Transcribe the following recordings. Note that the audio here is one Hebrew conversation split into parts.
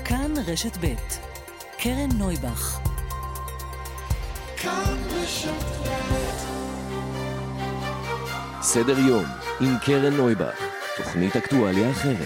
כאן רשת ב' קרן נויבך. כאן רשת ב'. סדר יום עם קרן נויבך, תוכנית אקטואליה אחרת.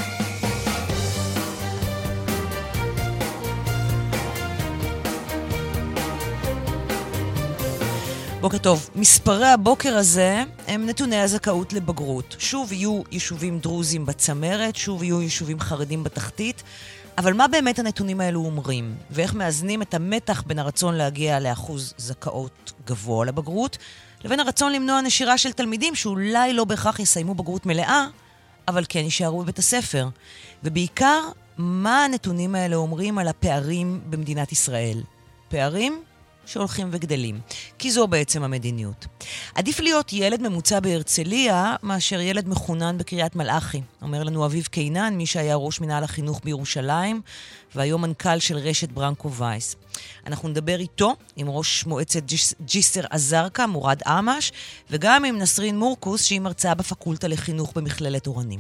בוקר טוב. מספרי הבוקר הזה הם נתוני הזכאות לבגרות. שוב יהיו יישובים דרוזים בצמרת, שוב יהיו יישובים חרדים בתחתית, אבל מה באמת הנתונים האלו אומרים? ואיך מאזנים את המתח בין הרצון להגיע לאחוז זכאות גבוה לבגרות, לבין הרצון למנוע נשירה של תלמידים שאולי לא בהכרח יסיימו בגרות מלאה, אבל כן יישארו בבית הספר. ובעיקר, מה הנתונים האלה אומרים על הפערים במדינת ישראל? פערים שהולכים וגדלים, כי זו בעצם המדיניות. עדיף להיות ילד ממוצע בהרצליה מאשר ילד מחונן בקריית מלאכי, אומר לנו אביב קינן, מי שהיה ראש מנהל החינוך בירושלים והיום מנכ"ל של רשת ברנקו וייס. אנחנו נדבר איתו, עם ראש מועצת ג'יסר א-זרקא מורד עמש, וגם עם נסרין מורקוס שהיא מרצה בפקולטה לחינוך במכללת אורנים.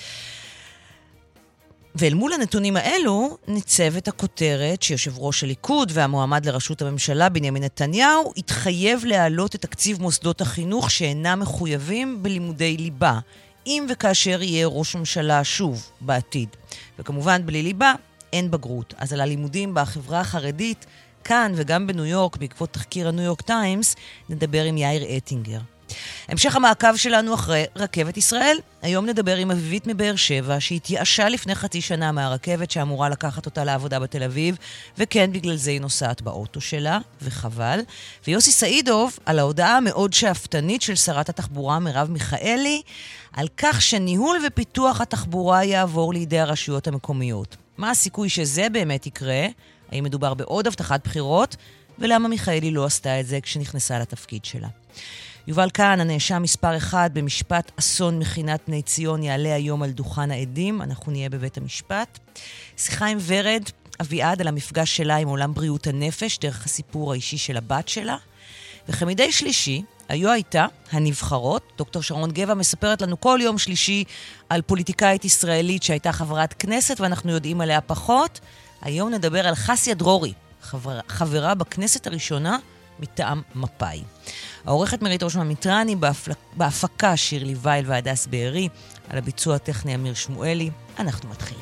ואל מול הנתונים האלו ניצבת הכותרת שיושב ראש הליכוד והמועמד לראשות הממשלה בנימין נתניהו התחייב להעלות את תקציב מוסדות החינוך שאינם מחויבים בלימודי ליבה, אם וכאשר יהיה ראש ממשלה שוב בעתיד. וכמובן בלי ליבה אין בגרות. אז על הלימודים בחברה החרדית כאן וגם בניו יורק בעקבות תחקיר הניו יורק טיימס נדבר עם יאיר אטינגר. המשך המעקב שלנו אחרי רכבת ישראל. היום נדבר עם אביבית מבאר שבע שהתייאשה לפני חצי שנה מהרכבת שאמורה לקחת אותה לעבודה בתל אביב, וכן בגלל זה היא נוסעת באוטו שלה, וחבל. ויוסי סעידוב על ההודעה המאוד שאפתנית של שרת התחבורה מרב מיכאלי על כך שניהול ופיתוח התחבורה יעבור לידי הרשויות המקומיות. מה הסיכוי שזה באמת יקרה? האם מדובר בעוד הבטחת בחירות? ולמה מיכאלי לא עשתה את זה כשנכנסה לתפקיד שלה? יובל כהן, הנאשם מספר 1 במשפט אסון מכינת בני ציון, יעלה היום על דוכן העדים. אנחנו נהיה בבית המשפט. שיחה עם ורד אביעד על המפגש שלה עם עולם בריאות הנפש, דרך הסיפור האישי של הבת שלה. וכמדי שלישי, היו הייתה הנבחרות. דוקטור שרון גבע מספרת לנו כל יום שלישי על פוליטיקאית ישראלית שהייתה חברת כנסת, ואנחנו יודעים עליה פחות. היום נדבר על חסיה דרורי, חברה בכנסת הראשונה מטעם מפאי. העורכת מרית ראש ממיטרני, בהפקה שירלי וייל והדס בארי, על הביצוע הטכני אמיר שמואלי. אנחנו מתחילים.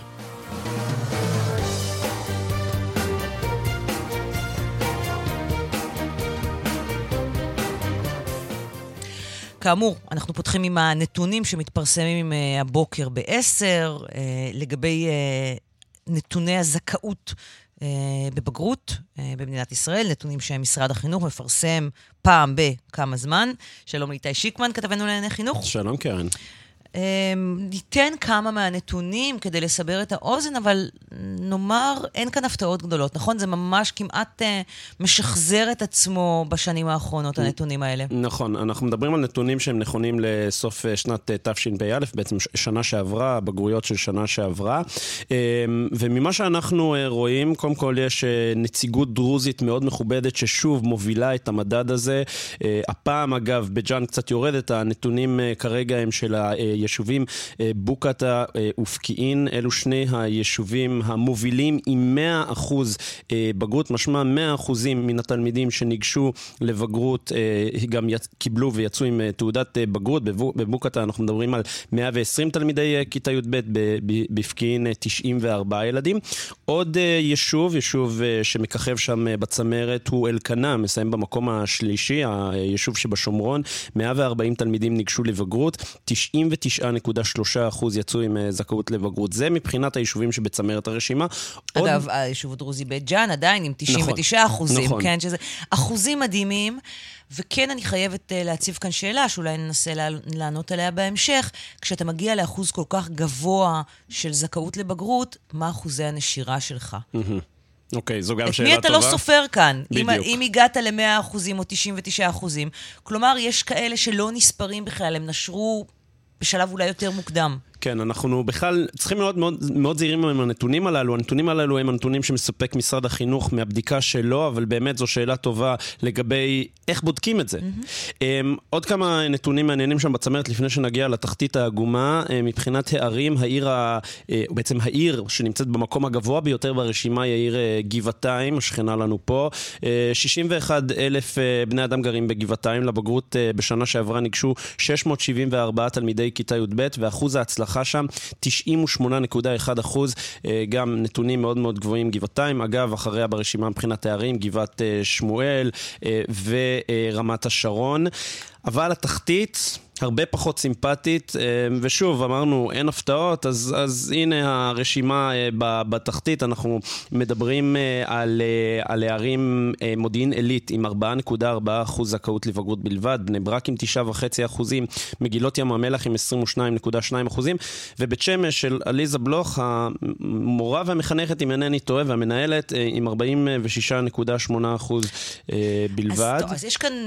כאמור, אנחנו פותחים עם הנתונים שמתפרסמים הבוקר ב-10, לגבי נתוני הזכאות בבגרות במדינת ישראל, נתונים שמשרד החינוך מפרסם פעם בכמה זמן. שלום ליטאי שיקמן, כתבנו לענייני חינוך. שלום קרן. ניתן כמה מהנתונים כדי לסבר את האוזן, אבל נאמר, אין כאן הפתעות גדולות, נכון? זה ממש כמעט משחזר את עצמו בשנים האחרונות, הנתונים האלה. נכון, אנחנו מדברים על נתונים שהם נכונים לסוף שנת תשפ"א, בעצם שנה שעברה, בגרויות של שנה שעברה, וממה שאנחנו רואים, קודם כל יש נציגות דרוזית מאוד מכובדת, ששוב מובילה את המדד הזה. הפעם אגב, בג'אן קצת יורדת, הנתונים כרגע הם של היישובים בוקטה ופקיעין, אלו שני היישובים המובילים עם 100% בגרות, משמע 100% מן התלמידים שניגשו לבגרות גם קיבלו ויצאו עם תעודת בגרות. בבוקטה אנחנו מדברים על 120 תלמידי כיתה י"ב, בפקיעין 94 ילדים. עוד יישוב שמככב שם בצמרת הוא אלקנה, מסיים במקום השלישי, היישוב שבשומרון, 140 תלמידים ניגשו לבגרות, 99.3% יצאו עם זכאות לבגרות. זה מבחינת היישובים שבצמרת הרשימה. אגב, היישוב הדרוזי בית ג'אן עדיין עם 99%, נכון. כן, שזה אחוזים מדהימים, וכן אני חייבת להציב כאן שאלה, שאולי ננסה לענות עליה בהמשך. כשאתה מגיע לאחוז כל כך גבוה של זכאות לבגרות, מה אחוזי הנשירה שלך? אוקיי, זו גם שאלה טובה. את מי אתה לא סופר כאן? בדיוק. אם הגעת ל-100% או 99%. כלומר, יש כאלה שלא נספרים בכלל, הם נשרו בשלב אולי יותר מוקדם. כן, אנחנו בכלל צריכים מאוד, מאוד, מאוד זהירים עם הנתונים הללו. הנתונים הללו הם הנתונים שמספק משרד החינוך מהבדיקה שלו, אבל באמת זו שאלה טובה לגבי איך בודקים את זה. עוד כמה נתונים מעניינים שם בצמרת לפני שנגיע לתחתית העגומה. מבחינת הערים, בעצם העיר שנמצאת במקום הגבוה ביותר ברשימה היא העיר גבעתיים, השכנה לנו פה. 61,000 בני אדם גרים בגבעתיים. לבגרות בשנה שעברה ניגשו 674 תלמידי כיתה י"ב, ואחוז ההצלחה שם 98.1%, גם נתונים מאוד מאוד גבוהים גבעתיים. אגב, אחריה ברשימה מבחינת הערים, גבעת שמואל ורמת השרון. אבל התחתית הרבה פחות סימפטית, ושוב, אמרנו, אין הפתעות, אז הנה הרשימה בתחתית. אנחנו מדברים על הערים מודיעין עילית עם 4.4% זכאות לבגרות בלבד, בני ברק עם 9.5%, מגילות ים המלח עם 22.2%, ובית שמש של עליזה בלוך, המורה והמחנכת, אם אינני טועה, והמנהלת עם 46.8% בלבד. אז יש כאן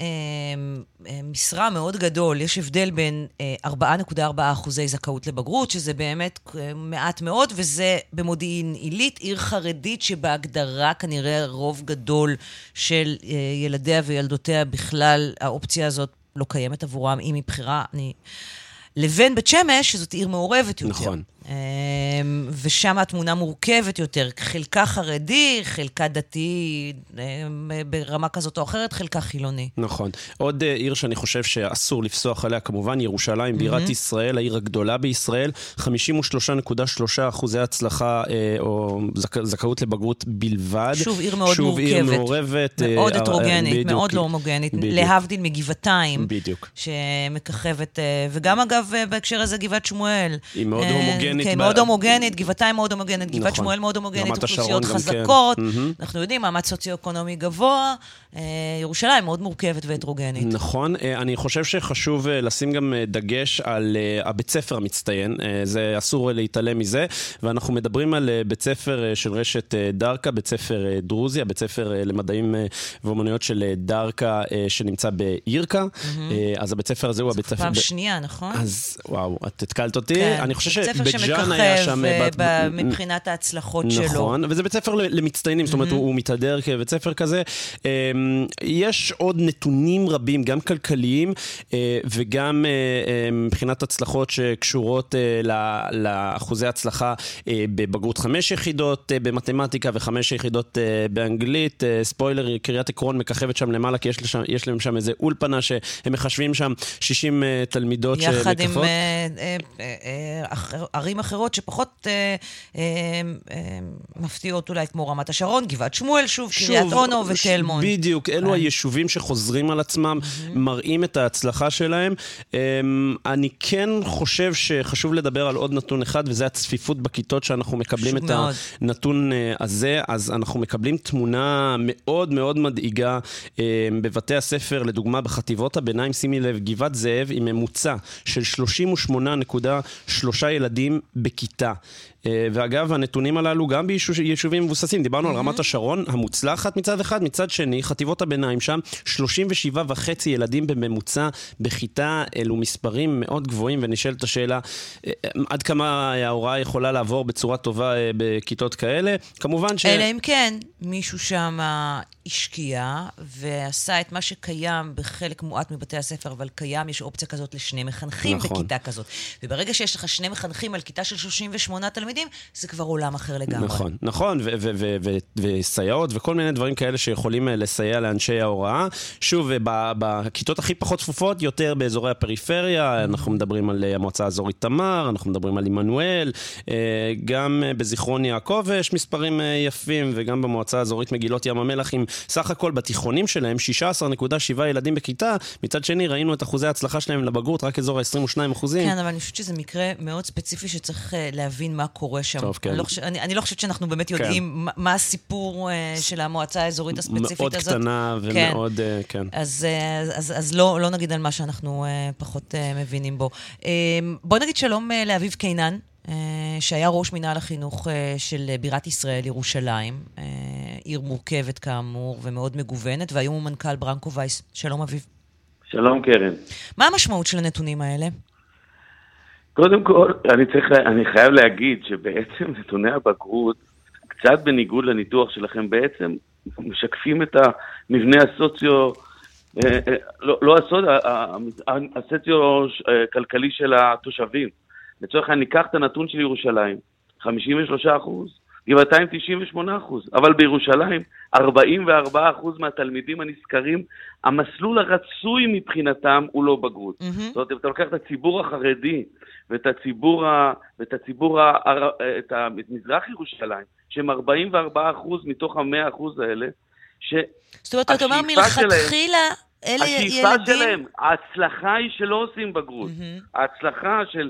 משרה מאוד גדול. יש הבדל בין 4.4% זכאות לבגרות, שזה באמת מעט מאוד, וזה במודיעין עילית, עיר חרדית שבהגדרה כנראה רוב גדול של ילדיה וילדותיה בכלל, האופציה הזאת לא קיימת עבורם, היא מבחירה, לבין בית שמש, שזאת עיר מעורבת יותר. נכון. ושם התמונה מורכבת יותר, חלקה חרדי, חלקה דתי ברמה כזאת או אחרת, חלקה חילוני. נכון. עוד עיר שאני חושב שאסור לפסוח עליה, כמובן ירושלים, בירת ישראל, העיר הגדולה בישראל, 53.3% הצלחה או זכאות לבגרות בלבד. שוב עיר מאוד שוב מורכבת. עיר מעורבת. מאוד הטרוגנית, מאוד לא הומוגנית. להבדיל מגבעתיים. בדיוק. שמככבת, וגם אגב בהקשר הזה גבעת שמואל. היא מאוד הומוגנית. כן, מאוד הומוגנית, גבעתיים מאוד הומוגנית, גבעת שמואל מאוד הומוגנית, אוכלוסיות חזקות, אנחנו יודעים, מעמד סוציו-אקונומי גבוה, ירושלים מאוד מורכבת והטרוגנית. נכון, אני חושב שחשוב לשים גם דגש על הבית ספר המצטיין, זה אסור להתעלם מזה, ואנחנו מדברים על בית ספר של רשת דרכה, בית ספר דרוזי, בית ספר למדעים ואומנויות של דרכה שנמצא בירקה, אז הבית ספר הזה הוא הבית ספר... פעם שנייה, נכון? אז וואו, את התקלת אותי, אני חושב שבג'אן היה שם... מבחינת ההצלחות שלו. נכון, וזה בית ספר למצטיינים, זאת אומרת, הוא מתהדר כבית ספר כזה. יש עוד נתונים רבים, גם כלכליים, וגם מבחינת הצלחות שקשורות לאחוזי הצלחה בבגרות 5 יחידות במתמטיקה ו5 יחידות באנגלית. ספוילר, קריית עקרון מככבת שם למעלה, כי יש להם שם איזה אולפנה שהם מחשבים שם 60 תלמידות יחד עם ערים אחרות שפחות מפתיעות אולי כמו רמת השרון, גבעת שמואל, שוב, קריית אונו ותל מונד. בדיוק, אלו היישובים שחוזרים על עצמם, מראים את ההצלחה שלהם. אני כן חושב שחשוב לדבר על עוד נתון אחד, וזה הצפיפות בכיתות שאנחנו מקבלים את הנתון הזה, אז אנחנו מקבלים תמונה מאוד מאוד מדאיגה בבתי הספר, לדוגמה בחטיבות הביניים, שימי לב, גבעת זאב עם ממוצע של 38.3 ילדים בכיתה. ואגב, הנתונים הללו גם ביישובים מבוססים, דיברנו על רמת השרון המוצלחת מצד אחד, מצד שני, חטיבות הביניים שם, 37.5 ילדים בממוצע בכיתה, אלו מספרים מאוד גבוהים, ונשאלת השאלה, עד כמה ההוראה יכולה לעבור בצורה טובה בכיתות כאלה? כמובן ש... אלא אם כן, מישהו שם השקיע, ועשה את מה שקיים בחלק מועט מבתי הספר, אבל קיים, יש אופציה כזאת לשני מחנכים בכיתה כזאת. וברגע שיש לך שני מחנכים על כיתה של 38 תלמידים, זה כבר עולם אחר לגמרי. נכון, נכון, וסייעות וכל מיני דברים כאלה שיכולים לסייע לאנשי ההוראה. שוב, בכיתות הכי פחות צפופות, יותר באזורי הפריפריה, אנחנו מדברים על המועצה האזורית תמר, אנחנו מדברים על עמנואל, גם בזיכרון יעקב יש מספרים יפים, וגם במועצה האזורית מגילות ים המלח, עם סך הכל בתיכונים שלהם, 16.7 ילדים בכיתה, מצד שני ראינו את אחוזי ההצלחה שלהם לבגרות, רק אזור ה-22%. כן, אבל אני חושבת שזה מקרה מאוד ספציפי שצריך להבין מה קורה שם. טוב, כן. אני לא חושבת שאנחנו באמת יודעים מה הסיפור של המועצה האזורית הספציפית מאוד הזאת. מאוד קטנה ומאוד, כן. אז לא נגיד על מה שאנחנו פחות מבינים בו. בוא נגיד שלום לאביב קינן, שהיה ראש מנהל החינוך של בירת ישראל, ירושלים, עיר מורכבת כאמור ומאוד מגוונת, והיום הוא מנכ"ל ברנקו וייס. שלום אביב. שלום קרן. מה המשמעות של הנתונים האלה? קודם כל, אני חייב להגיד שבעצם נתוני הבגרות, קצת בניגוד לניתוח שלכם, בעצם משקפים את המבנה הסוציו, לא הסוציו-כלכלי של התושבים. לצורך אני אקח את הנתון של ירושלים, 53%, גבעתיים 98%, אבל בירושלים 44% מהתלמידים הנזכרים, המסלול הרצוי מבחינתם הוא לא בגרות. זאת אומרת, אם אתה לוקח את הציבור החרדי ואת מזרח ירושלים, שהם 44% מתוך 100% האלה, זאת אומרת, אתה אומר מלכתחילה, אלה ילדים... השאיפה שלהם, ההצלחה היא שלא עושים בגרות. ההצלחה של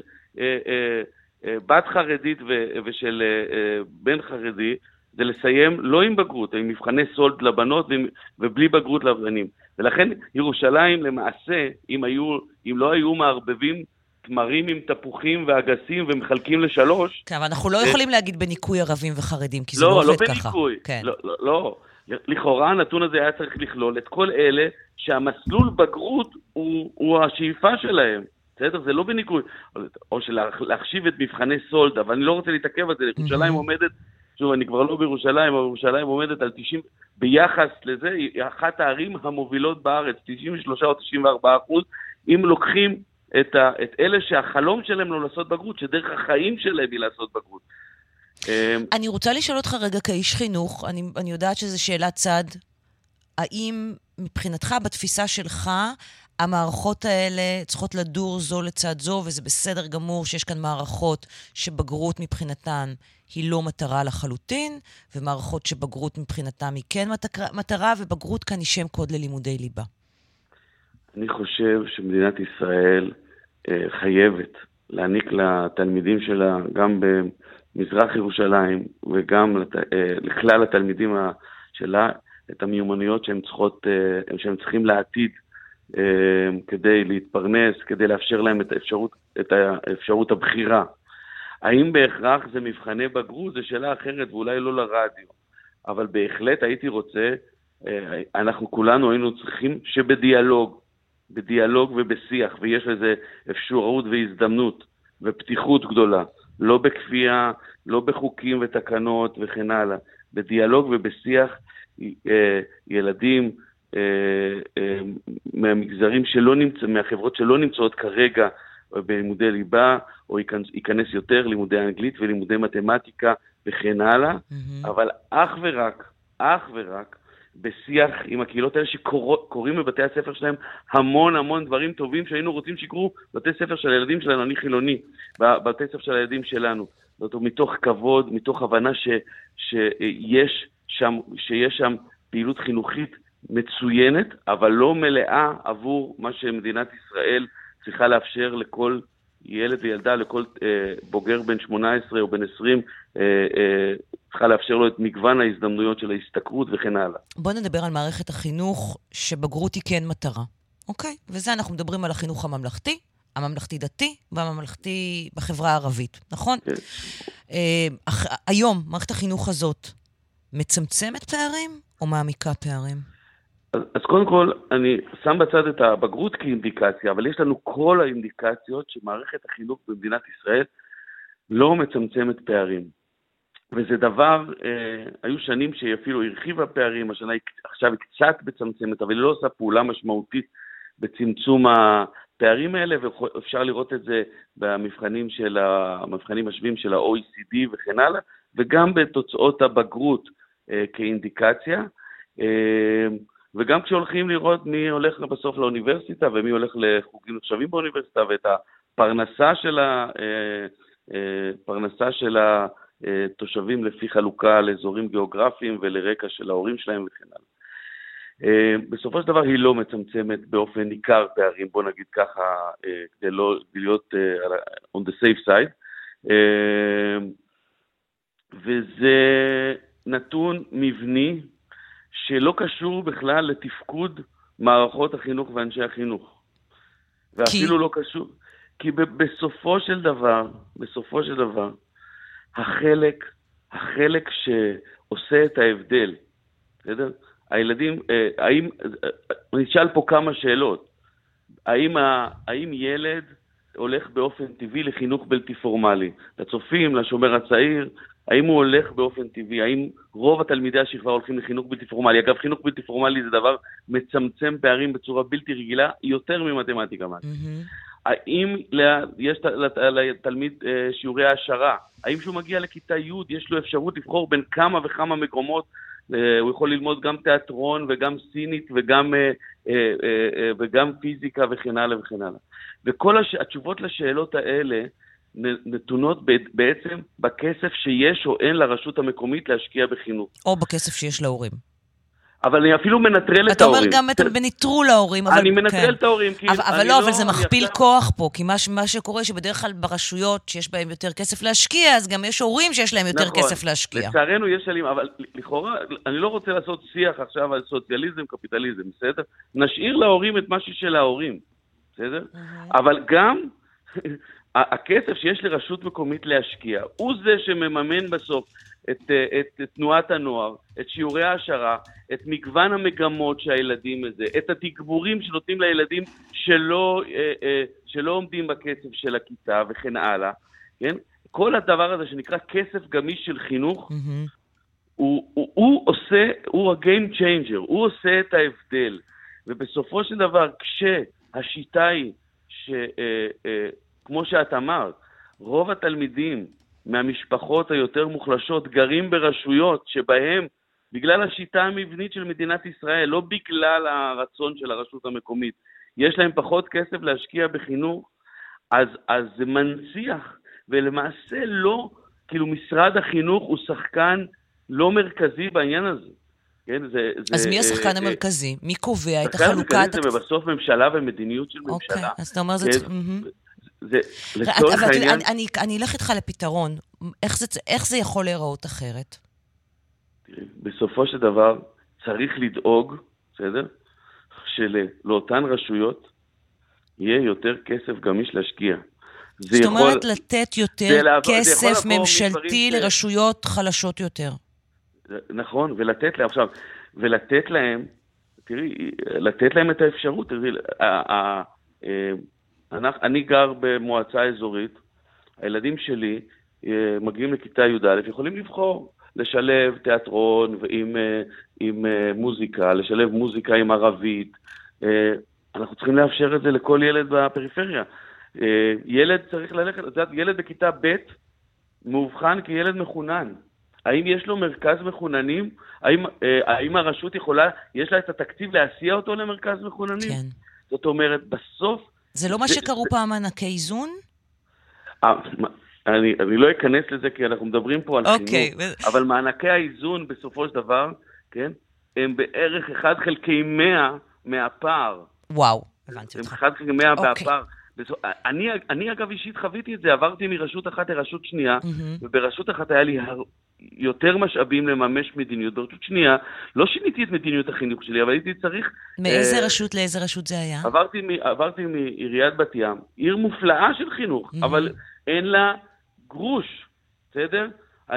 בת חרדית ושל בן חרדי, זה לסיים לא עם בגרות, עם מבחני סולד לבנות ובלי בגרות לבנים. ולכן ירושלים למעשה, אם לא היו מערבבים תמרים עם תפוחים ואגסים ומחלקים לשלוש... כן, אבל אנחנו לא יכולים להגיד בניקוי ערבים וחרדים, כי זה לא עובד ככה. לא בניקוי. לא. לכאורה הנתון הזה היה צריך לכלול את כל אלה שהמסלול בגרות הוא השאיפה שלהם. בסדר? זה לא בניקוי. או להחשיב את מבחני סולד, אבל אני לא רוצה להתעכב על זה. ירושלים עומדת, שוב, אני כבר לא בירושלים, אבל ירושלים עומדת על 90, ביחס לזה, היא אחת הערים המובילות בארץ, 93 או 94%, אם לוקחים את אלה שהחלום שלהם לא לעשות בגרות, שדרך החיים שלהם היא לעשות בגרות. אני רוצה לשאול אותך רגע כאיש חינוך, אני יודעת שזו שאלת צד, האם מבחינתך, בתפיסה שלך, המערכות האלה צריכות לדור זו לצד זו, וזה בסדר גמור שיש כאן מערכות שבגרות מבחינתן היא לא מטרה לחלוטין, ומערכות שבגרות מבחינתן היא כן מטרה, ובגרות כאן היא שם קוד ללימודי ליבה. אני חושב שמדינת ישראל חייבת להעניק לתלמידים שלה, גם במזרח ירושלים, וגם לכלל התלמידים שלה, את המיומנויות שהם צריכים לעתיד, כדי להתפרנס, כדי לאפשר להם את האפשרות הבחירה. האם בהכרח זה מבחני בגרות? זו שאלה אחרת, ואולי לא לרדיו. אבל בהחלט הייתי רוצה, אנחנו כולנו היינו צריכים בדיאלוג ובשיח, ויש לזה אפשרות והזדמנות ופתיחות גדולה, לא בכפייה, לא בחוקים ותקנות וכן הלאה, בדיאלוג ובשיח ילדים מהמגזרים מהחברות שלא נמצאות כרגע בלימודי ליבה, או ייכנס יותר לימודי אנגלית ולימודי מתמטיקה וכן הלאה, אבל אך ורק בשיח עם הקהילות האלה שקוראים בבתי הספר שלהם המון דברים טובים שהיינו רוצים שיקרו בבתי ספר של הילדים שלנו. אני חילוני, בבתי ספר של הילדים שלנו, זאת אומרת, מתוך כבוד, מתוך הבנה שיש שם פעילות חינוכית מצוינת, אבל לא מלאה עבור מה שמדינת ישראל צריכה לאפשר לכל ילד וילדה, לכל בוגר בן 18 או בן 20, צריכה לאפשר לו את מגוון ההזדמנויות של ההסתכרות וכן הלאה. בוא נדבר על מערכת החינוך שבגרות היא כן מטרה. אוקיי? וזה אנחנו מדברים על החינוך הממלכתי, הממלכתי-דתי והממלכתי בחברה הערבית, נכון? כן. היום, מערכת החינוך הזאת מצמצמת פערים או מעמיקה פערים? אז קודם כל, אני שם בצד את הבגרות כאינדיקציה, אבל יש לנו כל האינדיקציות שמערכת החינוך במדינת ישראל לא מצמצמת פערים. וזה דבר, היו שנים שאפילו הרחיבה פערים, השנה עכשיו היא קצת מצמצמת, אבל היא לא עושה פעולה משמעותית בצמצום הפערים האלה, ואפשר לראות את זה במבחנים השווים של ה-OECD וכן הלאה, וגם בתוצאות הבגרות כאינדיקציה, וגם כשהולכים לראות מי הולך בסוף לאוניברסיטה, ומי הולך לחוגים נחשבים באוניברסיטה, ואת הפרנסה של התושבים לפי חלוקה לאזורים גיאוגרפיים ולרקע של ההורים שלהם וכן הלאה. בסופו של דבר היא לא מצמצמת באופן ניכר פערים, בוא נגיד ככה, כדי לא להיות on the safe side. וזה נתון מבני, שלא קשור בכלל לתפקוד מערכות החינוך ואנשי החינוך. ואפילו לא קשור. כי בסופו של דבר, החלק שעושה את ההבדל, בסדר? הילדים, נשאל פה כמה שאלות. האם ילד הולך באופן טבעי לחינוך בלתי פורמלי? לצופים, לשומר הצעיר, האם הוא הולך באופן טבעי? האם רוב התלמידי השכבה הולכים לחינוך בלתי פורמלי? אגב, חינוך בלתי פורמלי זה דבר מצמצם פערים בצורה בלתי רגילה, יותר ממתמטיקה. האם יש לתלמיד שיעורי העשרה? האם שהוא מגיע לכיתה י' יש לו אפשרות לבחור בין כמה וכמה מקומות? הוא יכול ללמוד גם תיאטרון וגם סינית וגם פיזיקה וכן הלאה וכן הלאה. וכל התשובות לשאלות האלה נתונות בעצם בכסף שיש או אין לרשות המקומית להשקיע בחינוך. או בכסף שיש להורים. אבל אני אפילו מנטרל את ההורים. אתה אומר גם בניטרול ההורים. אני מנטרל את ההורים. אבל זה מכפיל כוח פה, כי מה שקורה שבדרך כלל ברשויות שיש בהם יותר כסף להשקיע, אז גם יש הורים שיש להם יותר כסף להשקיע. לצערנו יש עלים, אבל לכאורה, אני לא רוצה לעשות שיח עכשיו על סוציאליזם, קפיטליזם, בסדר? נשאיר להורים את משהו של ההורים, בסדר? אבל גם הכסף שיש לרשות מקומית להשקיע, הוא זה שמממן בסוף את תנועת הנוער, את שיעורי העשרה, את מגוון המגמות שהילדים הזה, את התגבורים שנותנים לילדים שלא עומדים בקצב של הכיתה וכן הלאה, כן? כל הדבר הזה שנקרא כסף גמיש של חינוך, הוא ה-game changer, הוא עושה את ההבדל. ובסופו של דבר, כשהשיטה היא כמו שאת אמרת, רוב התלמידים מהמשפחות היותר מוחלשות גרים ברשויות שבהם, בגלל השיטה המבנית של מדינת ישראל, לא בגלל הרצון של הרשות המקומית, יש להם פחות כסף להשקיע בחינוך, אז זה מנציח, ולמעשה לא, כאילו משרד החינוך הוא שחקן לא מרכזי בעניין הזה. כן, אז מי השחקן המרכזי? מי קובע את החלוקת? השחקן המרכזי זה בסוף ממשלה ומדיניות של ממשלה. אוקיי, אז אתה אומר אני אלך איתך לפתרון. איך זה יכול להיראות אחרת? תראי, בסופו של דבר צריך לדאוג, בסדר? שלאותן רשויות יהיה יותר כסף גמיש להשקיע. זאת אומרת לתת יותר כסף ממשלתי לרשויות חלשות יותר. נכון, ולתת להם, תראי, לתת להם את האפשרות, תראי, אני גר במועצה אזורית, הילדים שלי מגיעים לכיתה י"א, יכולים לבחור לשלב תיאטרון עם מוזיקה, לשלב מוזיקה עם ערבית. אנחנו צריכים לאפשר את זה לכל ילד בפריפריה. ילד צריך ללכת, ילד בכיתה ב' מאובחן כילד מחונן. האם יש לו מרכז מחוננים? האם הרשות יכולה, יש לה את התקציב להסיע אותו למרכז מחוננים? כן. זאת אומרת, בסוף... זה לא מה שקראו פעם מענקי איזון? אני לא אכנס לזה, כי אנחנו מדברים פה על חינוך. אבל מענקי האיזון בסופו של דבר, כן, הם בערך 1/100 מהפער. וואו, הבנתי אותך. 1/100 מהפער. אני אגב אישית חוויתי את זה, עברתי מרשות אחת לרשות שנייה, וברשות אחת היה לי יותר משאבים לממש מדיניות. ברשות שנייה, לא שיניתי את מדיניות החינוך שלי, אבל הייתי צריך... מאיזה רשות לאיזה רשות זה היה? עברתי מעיריית בת ים, עיר מופלאה של חינוך, אבל אין לה גרוש, בסדר?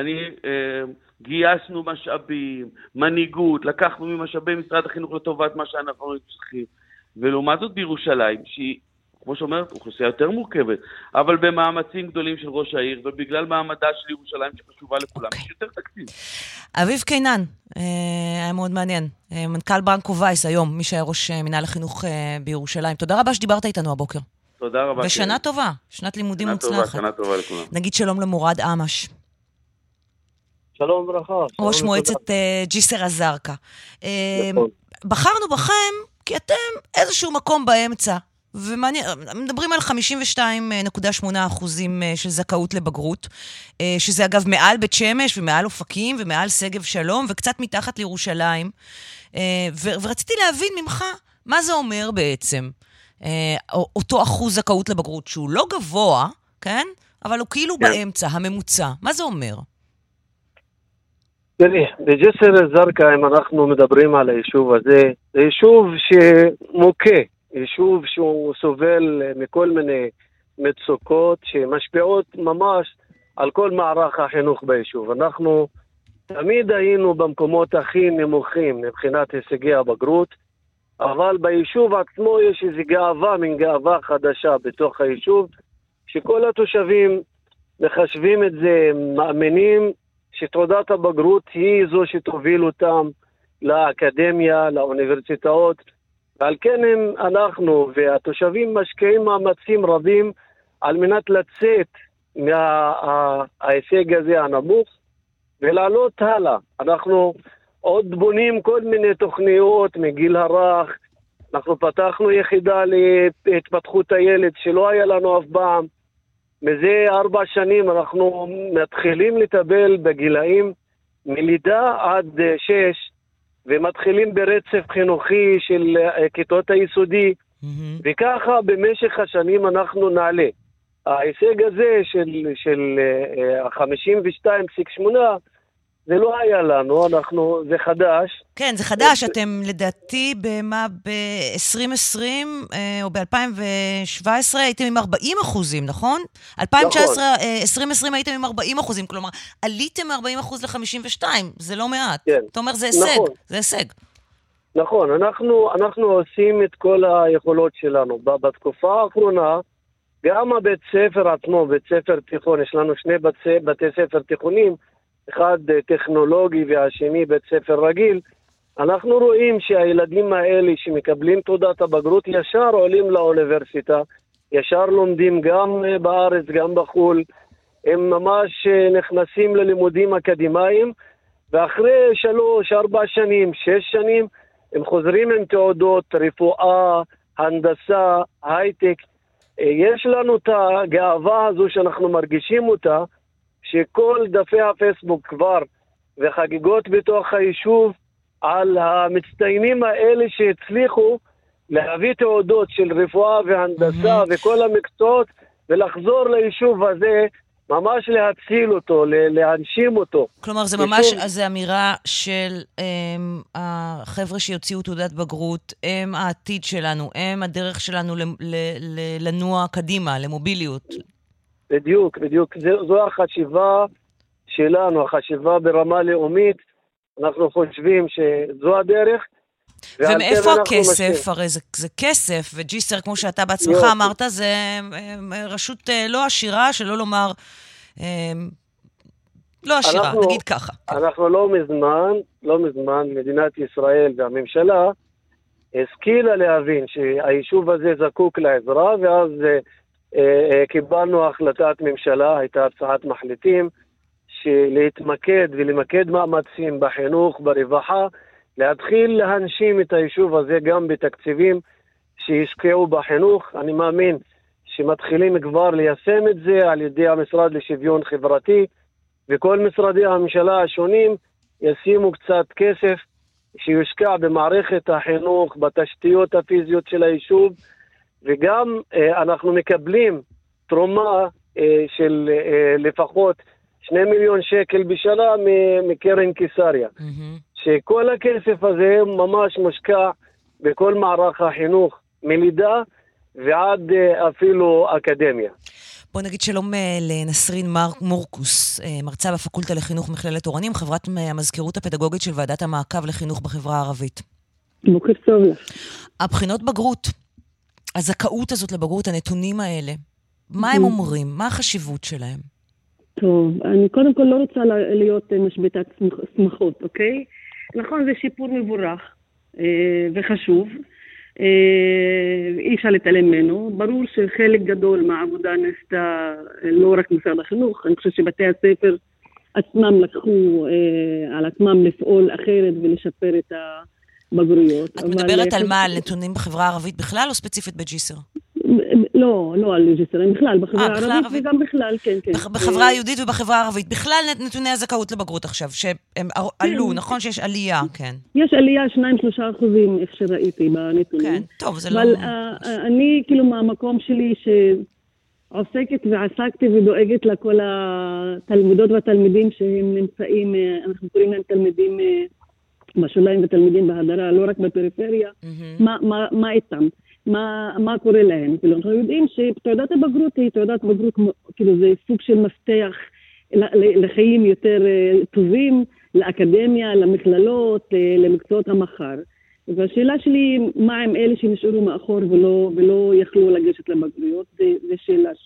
גייסנו משאבים, מנהיגות, לקחנו ממשאבי משרד החינוך לטובת מה שאנחנו צריכים, ולעומת זאת בירושלים, שהיא כמו שאומרת, אוכלוסייה יותר מורכבת, אבל במאמצים גדולים של ראש העיר, ובגלל מעמדה של ירושלים שחשובה לכולם, יש יותר תקציב. אביב קינן, היה מאוד מעניין. מנכ"ל ברנקו וייס היום, מי שהיה ראש מנהל החינוך בירושלים. תודה רבה שדיברת איתנו הבוקר. תודה רבה. ושנה טובה, שנת לימודים מוצלחת. שנה טובה לכולם. נגיד שלום למורד עמש. שלום וברכה. ראש מועצת ג'יסר א-זרקא. בחרנו בכם כי אתם איזשהו מקום באמצע. ומדברים על 52.8% של זכאות לבגרות, שזה אגב מעל בית שמש ומעל אופקים ומעל שגב שלום וקצת מתחת לירושלים. ורציתי להבין ממך מה זה אומר בעצם, אותו אחוז זכאות לבגרות שהוא לא גבוה, כן? אבל הוא כאילו באמצע, הממוצע. מה זה אומר? תראי, בג'יסר א-זרקא, אם אנחנו מדברים על היישוב הזה, זה יישוב שמוכה. יישוב שהוא סובל מכל מיני מצוקות שמשפיעות ממש על כל מערך החינוך ביישוב. אנחנו תמיד היינו במקומות הכי נמוכים מבחינת הישגי הבגרות, אבל ביישוב עצמו יש איזו גאווה, מין גאווה חדשה בתוך היישוב, שכל התושבים מחשבים את זה, מאמינים שתעודת הבגרות היא זו שתוביל אותם לאקדמיה, לאוניברסיטאות, ועל כן אנחנו והתושבים משקיעים מאמצים רבים על מנת לצאת מההישג הזה הנמוך ולעלות הלאה. אנחנו עוד בונים כל מיני תוכניות מגיל הרך, אנחנו פתחנו יחידה להתפתחות הילד שלא היה לנו אף פעם, מזה 4 שנים אנחנו מתחילים לטפל בגילאים מלידה עד 6, ומתחילים ברצף חינוכי של כיתות היסודי, וככה במשך השנים אנחנו נעלה. ההישג הזה של 52.8, זה לא היה לנו, זה חדש. כן, זה חדש, אתם לדעתי ב-2020 או ב-2017 הייתם עם 40%, נכון? 2019-2020 הייתם עם 40%, כלומר, עליתם מ-40% ל-52%, זה לא מעט. כן. אתה אומר, זה הישג, נכון. זה הישג. נכון, אנחנו עושים את כל היכולות שלנו. בתקופה האחרונה, גם הבית ספר עצמו, בית ספר תיכון, יש לנו 2 בתי ספר תיכונים, אחד טכנולוגי והשני בית ספר רגיל, אנחנו רואים שהילדים האלה שמקבלים תעודת הבגרות ישר עולים לאוניברסיטה, ישר לומדים גם בארץ, גם בחול, הם ממש נכנסים ללימודים אקדמיים, ואחרי 3-4 שנים, 6 שנים, הם חוזרים עם תעודות, רפואה, הנדסה, הייטק. יש לנו את הגאווה הזו שאנחנו מרגישים אותה, שכל דפי הפייסבוק כבר וחגיגות בתוך היישוב על המצטיינים האלה שהצליחו להביא תעודות של רפואה והנדסה וכל המקצועות ולחזור ליישוב הזה, ממש להציל אותו, להנשים אותו. כלומר, זה ממש, זה אמירה של החבר'ה שיוציאו תעודת בגרות, הם העתיד שלנו, הם הדרך שלנו לנוע קדימה, למוביליות. בדיוק. זו החשיבה שלנו, החשיבה ברמה לאומית. אנחנו חושבים שזו הדרך. ומאיפה הכסף? הרי זה כסף, וג'יסר, כמו שאתה בעצמך אמרת, זה רשות לא עשירה, שלא לומר לא עשירה, נגיד ככה. אנחנו לא מזמן, מדינת ישראל והממשלה השכילה להבין שהיישוב הזה זקוק לעזרה, ואז קיבלנו החלטת ממשלה, הייתה הצעת מחליטים, להתמקד ולמקד מאמצים בחינוך, ברווחה, להתחיל להנשים את היישוב הזה גם בתקציבים שישקיעו בחינוך. אני מאמין שמתחילים כבר ליישם את זה על ידי המשרד לשוויון חברתי, וכל משרדי הממשלה השונים ישימו קצת כסף שיושקע במערכת החינוך, בתשתיות הפיזיות של היישוב, וגם אנחנו מקבלים תרומה של לפחות 2 מיליון שקל בשנה מקרן קיסריה. שכל הכסף הזה ממש מושקע בכל מערך החינוך, מלידה ועד אפילו אקדמיה. בוא נגיד שלום לנסרין מורקוס, מרצה בפקולטה לחינוך מכללת אורנים, חברת המזכירות הפדגוגית של ועדת המעקב לחינוך בחברה הערבית. בוקר טוב לך. הבחינות בגרות, הזכאות הזאת לבגרות, הנתונים האלה, מה הם אומרים? מה החשיבות שלהם? טוב, אני קודם כל לא רוצה להיות משבטת שמחות, אוקיי? נכון, זה שיפור מבורך וחשוב, אי אפשר להתעלם ממנו. ברור שחלק גדול מהעבודה נעשתה לא רק משרד החינוך, אני חושב שבתי הספר עצמם לקחו על עצמם לפעול אחרת ולשפר את הבגרויות. את מדברת על מה? על נתונים בחברה הערבית בכלל או ספציפית בג'יסר? לא על ג'יסר, בכלל, בחברה הערבית וגם בכלל, כן. בחברה היהודית ובחברה הערבית, בכלל נתוני הזכאות לבגרות עכשיו, שהם עלו, נכון שיש עלייה, כן. יש עלייה 2-3%, איך שראיתי בנתונים. כן, טוב, זה לא... אבל אני, כאילו, מהמקום שלי שעוסקת ועסקתי ודואגת לכל התלמידות והתלמידים שהם נמצאים, אנחנו קוראים להם תלמידים בשוליים ותלמידים בהדרה, לא רק בפריפריה, מה איתם? מה קורה להם? כאילו, אנחנו יודעים שתעודת הבגרות היא תעודת בגרות, כאילו זה סוג של מפתח לחיים יותר טובים, לאקדמיה, למכללות, למקצועות המחר. והשאלה שלי, מה עם אלה שנשארו מאחור ולא יכלו לגשת לבגרויות? זו שאלה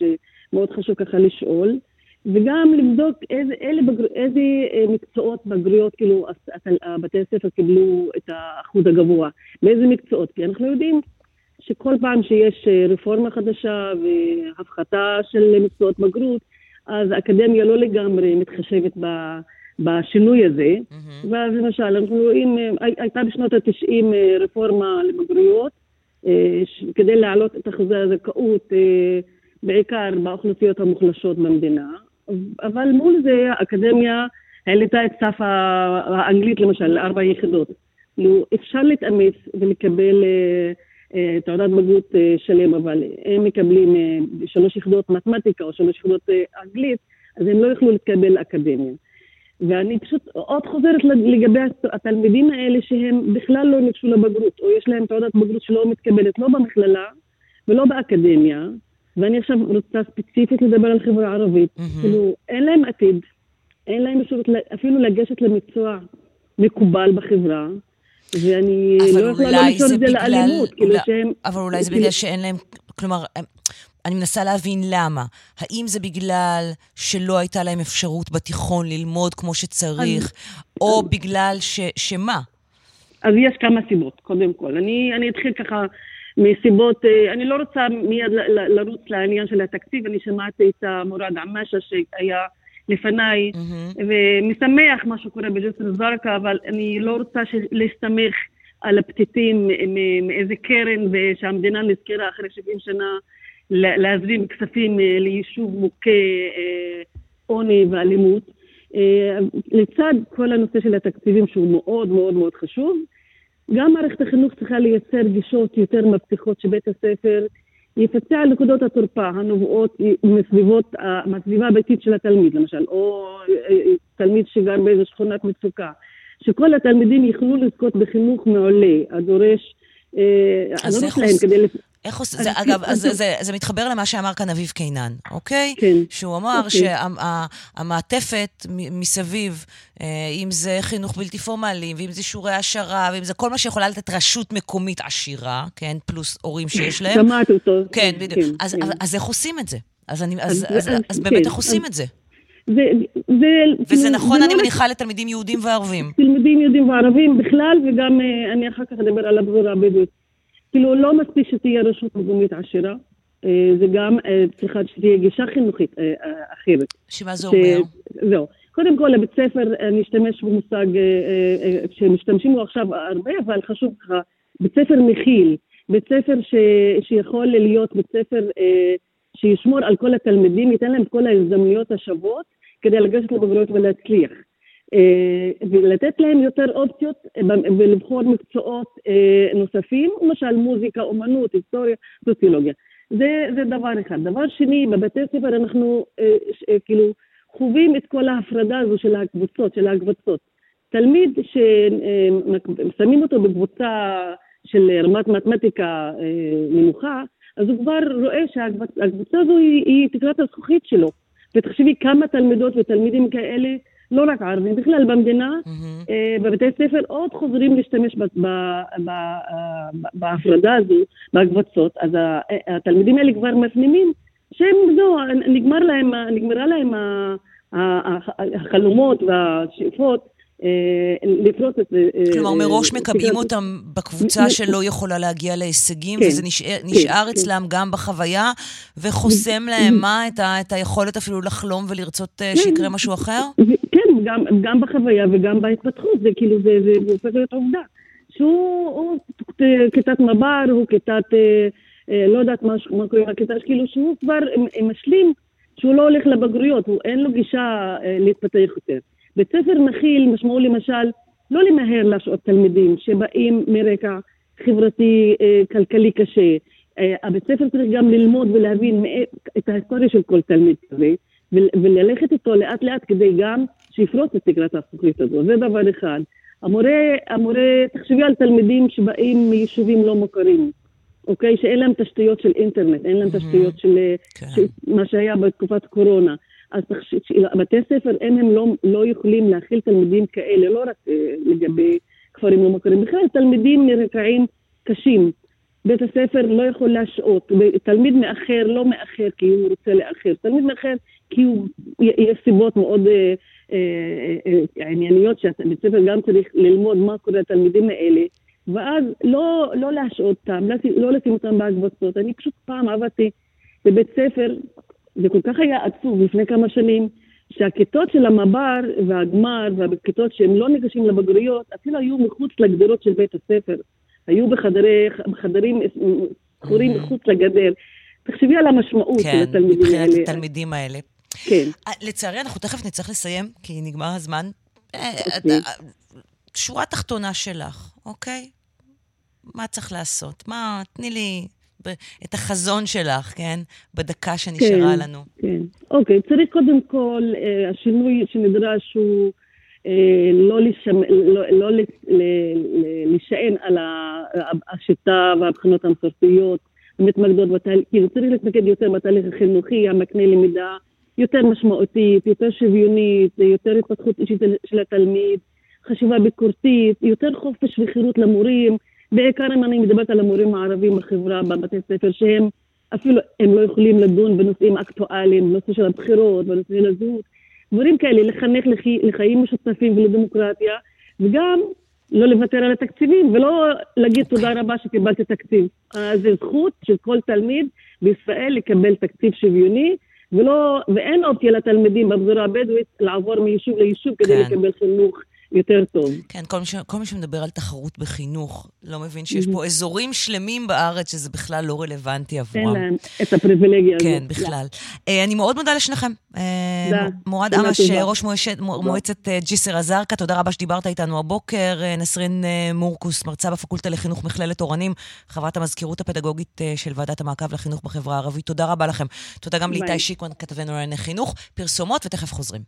מאוד חשוב ככה לשאול, וגם לבדוק איזה מקצועות בגרויות, כאילו, בתי הספר קיבלו את האחוז הגבוה, באיזה מקצועות, כי אנחנו יודעים שכל פעם שיש רפורמה חדשה והפחתה של מקצועות בגרות, אז האקדמיה לא לגמרי מתחשבת בשינוי הזה, ואז למשל, אנחנו רואים, הייתה בשנות ה-90 רפורמה לבגרויות, כדי להעלות את אחוזי הזכאות, בעיקר באוכלוסיות המוחלשות במדינה, אבל מול זה האקדמיה העלתה את סף האנגלית למשל, 4 יחידות. אפשר להתאמץ ולקבל תעודת בגרות שלם, אבל הם מקבלים 3 יחידות מתמטיקה או 3 יחידות אנגלית, אז הם לא יוכלו להתקבל לאקדמיה. ואני פשוט עוד חוזרת לגבי התלמידים האלה שהם בכלל לא ניגשו לבגרות, או יש להם תעודת בגרות שלא מתקבלת, לא במכללה ולא באקדמיה, ואני עכשיו רוצה ספציפית לדבר על חברה ערבית, כאילו אין להם עתיד, אין להם אפשרות אפילו לגשת למקצוע מקובל בחברה, ואני לא יכולה למשור את זה לאלימות, כאילו שהם... אבל אולי זה בגלל שאין להם, כלומר... אני מנסה להבין למה. האם זה בגלל שלא הייתה להם אפשרות בתיכון ללמוד כמו שצריך, או בגלל שמה? אז יש כמה סיבות, קודם כל. אני אתחיל ככה מסיבות, אני לא רוצה מיד לרוץ לעניין של התקציב, אני שמעתי את מורד עמאשה שהיה לפניי, ומשמח מה שקורה בג'סר א-זרקא, אבל אני לא רוצה להסתמך על הפתיתים מאיזה קרן, ושהמדינה נזכרה אחרי 70 שנה, להזרים כספים ליישוב מוכה עוני ואלימות. לצד כל הנושא של התקציבים שהוא מאוד מאוד מאוד חשוב, גם מערכת החינוך צריכה לייצר גישות יותר מבטיחות שבית הספר יפצה על נקודות התורפה הנובעות מהסביבה הביתית של התלמיד למשל, או תלמיד שגר באיזו שכונת מצוקה, שכל התלמידים יוכלו לזכות בחינוך מעולה, הדורש הדורש להם כדי... איך עושה, אגב, זה מתחבר למה שאמר כאן אביב קינן, אוקיי? כן. שהוא אמר שהמעטפת מסביב, אם זה חינוך בלתי פורמלי, ואם זה שיעורי העשרה, ואם זה כל מה שיכולה לתת רשות מקומית עשירה, כן? פלוס הורים שיש להם. שמעת אותו. כן, בדיוק. אז איך עושים את זה? אז באמת איך עושים את זה? וזה נכון, אני מניחה, לתלמידים יהודים וערבים. תלמידים יהודים וערבים בכלל, וגם אני אחר כך אדבר על הפזורה הבדואית. כאילו לא מספיק שתהיה רשות מקומית עשירה, זה גם צריכה שתהיה גישה חינוכית אחרת. שמה זה אומר? זהו. קודם כל, לבית ספר, אני אשתמש במושג שמשתמשים בו עכשיו הרבה, אבל חשוב ככה, בית ספר מכיל, בית ספר שיכול להיות בית ספר שישמור על כל התלמידים, ייתן להם כל ההזדמנויות השוות, כדי לגשת לבגרויות ולהצליח. ולתת להם יותר אופציות ולבחור מקצועות נוספים, למשל מוזיקה, אומנות, היסטוריה, סוציולוגיה. זה דבר אחד. דבר שני, בבתי ספר אנחנו כאילו חווים את כל ההפרדה הזו של הקבוצות, תלמיד ששמים אותו בקבוצה של רמת מתמטיקה נמוכה, אז הוא כבר רואה שהקבוצה הזו היא תקרת הזכוכית שלו. ותחשבי כמה תלמידות ותלמידים כאלה, לא רק ערבים, בכלל במדינה, בבתי ספר עוד חוזרים להשתמש בהפרדה הזו, בקבוצות, אז התלמידים האלה כבר מפנימים, שהם זו, נגמרה להם החלומות והשאיפות, לפרוט את זה. כלומר, מראש מקבעים אותם בקבוצה שלא יכולה להגיע להישגים, וזה נשאר אצלם גם בחוויה, וחוסם להם מה? את היכולת אפילו לחלום ולרצות שיקרה משהו אחר? כן, גם בחוויה וגם בהתפתחות, זה כאילו, זה הופך להיות עובדה. שהוא כיתת מב"ר, הוא כיתת, לא יודעת מה קוראים לכיתה, כאילו שהוא כבר משלים, שהוא לא הולך לבגרויות, אין לו גישה להתפתח יותר. בית ספר מכיל משמעו למשל לא למהר להשעות תלמידים שבאים מרקע חברתי כלכלי קשה. הבית ספר צריך גם ללמוד ולהבין את ההיסטוריה של כל תלמיד כזה, וללכת איתו לאט לאט כדי גם שיפרוץ את תקרת הזכוכית הזו. זה דבר אחד. המורה, תחשבי על תלמידים שבאים מיישובים לא מוכרים, אוקיי? שאין להם תשתיות של אינטרנט, אין להם תשתיות של מה שהיה בתקופת קורונה. אז בתי ספר הם לא יכולים להכיל תלמידים כאלה, לא רק לגבי כפרים לא מוכרים, בכלל תלמידים מרקעים קשים. בית הספר לא יכול להשעות. תלמיד מאחר, לא מאחר כי הוא רוצה לאחר. תלמיד מאחר כי יש סיבות מאוד ענייניות שבית הספר גם צריך ללמוד מה קורה לתלמידים האלה. ואז לא להשעות אותם, לא לשים אותם בהקבצות. אני פשוט פעם עבדתי בבית ספר, זה כל כך היה עצוב לפני כמה שנים, שהכיתות של המבר והגמר והכיתות שהם לא ניגשים לבגרויות, אפילו היו מחוץ לגדרות של בית הספר. היו בחדרים סגורים מחוץ לגדר. תחשבי על המשמעות של התלמידים האלה. כן, מבחינת התלמידים האלה. כן. לצערי, אנחנו תכף נצטרך לסיים, כי נגמר הזמן. שורה תחתונה שלך, אוקיי? מה צריך לעשות? תני לי את החזון שלך, כן? בדקה שנשארה לנו. כן. אוקיי, צריך קודם כל, השינוי שנדרש הוא לא להישען על השיטה והבחינות המסורתיות המתמקדות בתהליך, כי צריך להתמקד יותר בתהליך החינוכי, המקנה למידה יותר משמעותית, יותר שוויונית, יותר התפתחות אישית של התלמיד, חשיבה ביקורתית, יותר חופש וחירות למורים, בעיקר אם אני מדברת על המורים הערבים בחברה, בבתי ספר, שהם אפילו הם לא יכולים לדון בנושאים אקטואליים, בנושא של הבחירות, בנושא של הזהות, דברים כאלה, לחנך לחיים משותפים ולדמוקרטיה, וגם לא לוותר על התקציבים, ולא להגיד תודה רבה שקיבלתי תקציב. זה זכות של כל תלמיד בישראל לקבל תקציב שוויוני, ואין אופציה לתלמידים בפזורה הבדואית לעבור מיישוב ליישוב כדי לקבל חינוך יותר טוב. כן, כל מי שמדבר על תחרות בחינוך, לא מבין שיש פה אזורים שלמים בארץ שזה בכלל לא רלוונטי עבורם. אין להם את הפריבילגיה הזאת. כן, בכלל. אני מאוד מודה לשניכם. מועד אמש, ראש מועצת ג'יסר א-זרקא, תודה רבה שדיברת איתנו הבוקר. נסרין מורקוס, מרצה בפקולטה לחינוך מכללת אורנים, חברת המזכירות הפדגוגית של ועדת המעקב לחינוך בחברה הערבית. תודה רבה לכם. תודה גם לאיתי שיקמן, כתבנו לענייני חינוך. פרסומות ותכף חוזרים.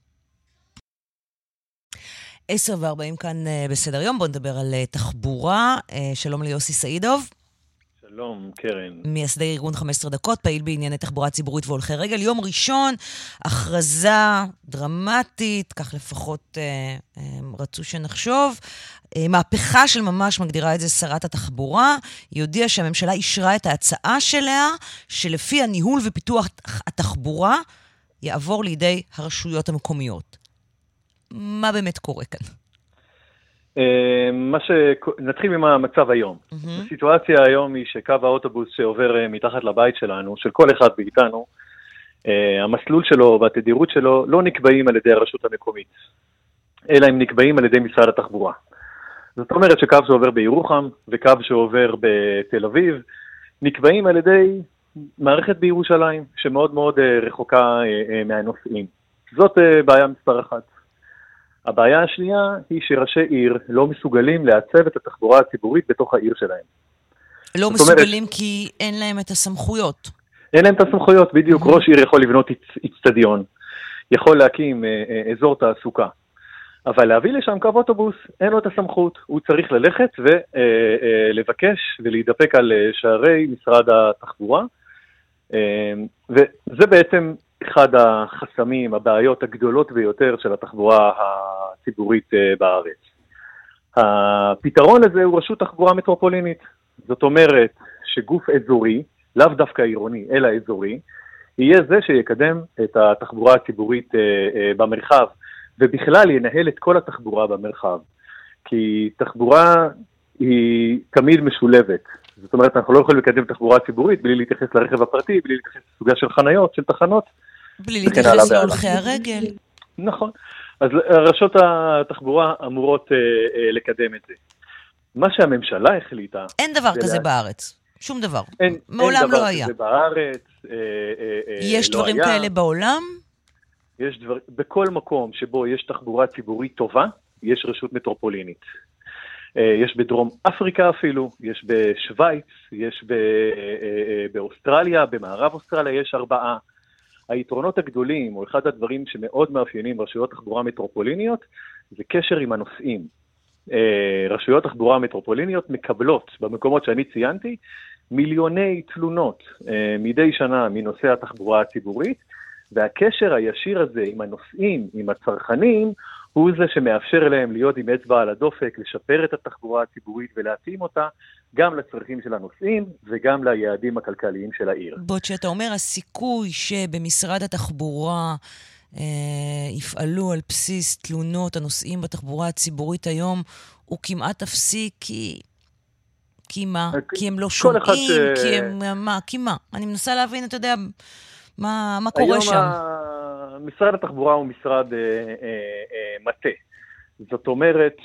10:40 כאן בסדר יום, בואו נדבר על תחבורה. שלום ליוסי סעידוב. שלום, קרן. מייסדי ארגון 15 דקות, פעיל בענייני תחבורה ציבורית והולכי רגל. יום ראשון, הכרזה דרמטית, כך לפחות רצו שנחשוב. מהפכה של ממש, מגדירה את זה שרת התחבורה. היא הודיעה שהממשלה אישרה את ההצעה שלה, שלפי הניהול ופיתוח התחבורה, יעבור לידי הרשויות המקומיות. מה באמת קורה כאן? נתחיל עם המצב היום. הסיטואציה היום היא שקו האוטובוס שעובר מתחת לבית שלנו, של כל אחד מאיתנו, המסלול שלו והתדירות שלו לא נקבעים על ידי הרשות המקומית, אלא הם נקבעים על ידי משרד התחבורה. זאת אומרת שקו שעובר בירוחם וקו שעובר בתל אביב, נקבעים על ידי מערכת בירושלים, שמאוד מאוד רחוקה מהנוסעים. זאת בעיה מספר אחת. הבעיה השנייה היא שראשי עיר לא מסוגלים לעצב את התחבורה הציבורית בתוך העיר שלהם. לא מסוגלים כי אין להם את הסמכויות. אין להם את הסמכויות, בדיוק. ראש עיר יכול לבנות אצטדיון, יכול להקים אזור תעסוקה, אבל להביא לשם קו אוטובוס אין לו את הסמכות. הוא צריך ללכת ולבקש ולהידפק על שערי משרד התחבורה, וזה בעצם אחד החסמים, הבעיות הגדולות ביותר של התחבורה הציבורית בארץ. הפתרון הזה הוא רשות תחבורה מטרופולינית. זאת אומרת שגוף אזורי, לאו דווקא עירוני, אלא אזורי, יהיה זה שיקדם את התחבורה הציבורית במרחב, ובכלל ינהל את כל התחבורה במרחב. כי תחבורה היא תמיד משולבת. זאת אומרת, אנחנו לא יכולים לקדם תחבורה ציבורית בלי להתייחס לרכב הפרטי, בלי להתייחס לסוגיה של חניות, של תחנות. בלי להתייחס להולכי הרגל. נכון. אז רשות התחבורה אמורות לקדם את זה. מה שהממשלה החליטה... אין דבר כזה בארץ. שום דבר. מעולם לא היה. אין דבר כזה בארץ. יש דברים כאלה בעולם? יש דבר... בכל מקום שבו יש תחבורה ציבורית טובה, יש רשות מטרופולינית. יש בדרום אפריקה אפילו, יש בשוויץ, יש באוסטרליה, במערב אוסטרליה יש 4. היתרונות הגדולים, או אחד הדברים שמאוד מאפיינים רשויות תחבורה מטרופוליניות, זה קשר עם הנוסעים. רשויות תחבורה מטרופוליניות מקבלות, במקומות שאני ציינתי, מיליוני תלונות מדי שנה מנושא התחבורה הציבורית, והקשר הישיר הזה עם הנוסעים, עם הצרכנים, הוא זה שמאפשר להם להיות עם אצבע על הדופק, לשפר את התחבורה הציבורית ולהתאים אותה גם לצרכים של הנוסעים וגם ליעדים הכלכליים של העיר. בעוד שאתה אומר, הסיכוי שבמשרד התחבורה יפעלו על בסיס תלונות הנוסעים בתחבורה הציבורית היום, הוא כמעט אפסי, כי מה? כי הם לא שומעים, כי הם... מה? כי מה? אני מנסה להבין, אתה יודע, מה קורה שם. היום משרד התחבורה הוא משרד מטה. זאת אומרת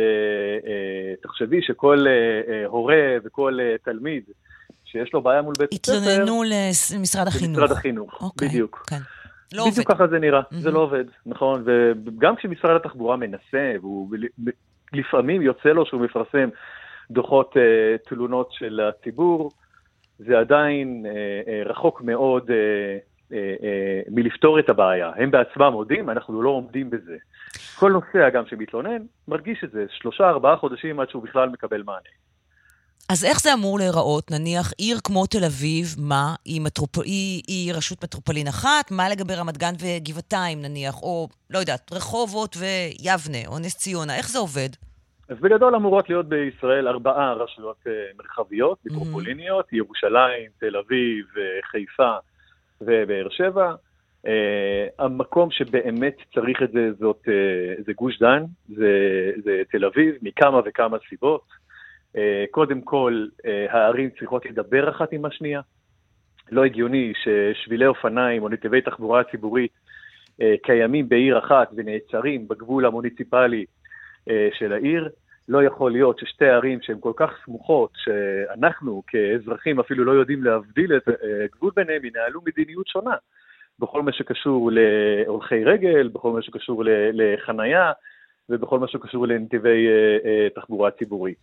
שתחשבי שכל הורה וכל תלמיד שיש לו בעיה מול בית הספר... התלוננו למשרד החינוך. למשרד החינוך, בדיוק. כן. לא עובד. בדיוק ככה זה נראה, זה לא עובד, נכון? וגם כשמשרד התחבורה מנסה, והוא לפעמים יוצא לו שהוא מפרסם דוחות תלונות של הציבור, זה עדיין רחוק מאוד מלפתור את הבעיה. הם בעצמם מודים, אנחנו לא עומדים בזה. כל נוסע גם שמתלונן, מרגיש את זה 3-4 חודשים עד שהוא בכלל מקבל מענה. אז איך זה אמור להיראות? נניח עיר כמו תל אביב, מה? היא רשות מטרופולין אחת? מה לגבי רמת גן וגבעתיים נניח? או, לא יודעת, רחובות ויבנה או נס ציונה? איך זה עובד? אז בגדול אמורות להיות בישראל 4 רשויות מרחביות, מטרופוליניות, ירושלים, תל אביב, חיפה ובאר שבע. המקום שבאמת צריך את זה, זה גוש דן, זה תל אביב, מכמה וכמה סיבות. קודם כל, הערים צריכות לדבר אחת עם השנייה. לא הגיוני ששבילי אופניים או נתיבי תחבורה ציבורית קיימים בעיר אחת ונעצרים בגבול המוניציפלי של העיר. לא יכול להיות ששתי ערים שהן כל כך סמוכות, שאנחנו כאזרחים אפילו לא יודעים להבדיל את גבול ביניהם, ינהלו מדיניות שונה. בכל מה שקשור להולכי רגל, בכל מה שקשור לחנייה, ובכל מה שקשור לנתיבי תחבורה ציבורית.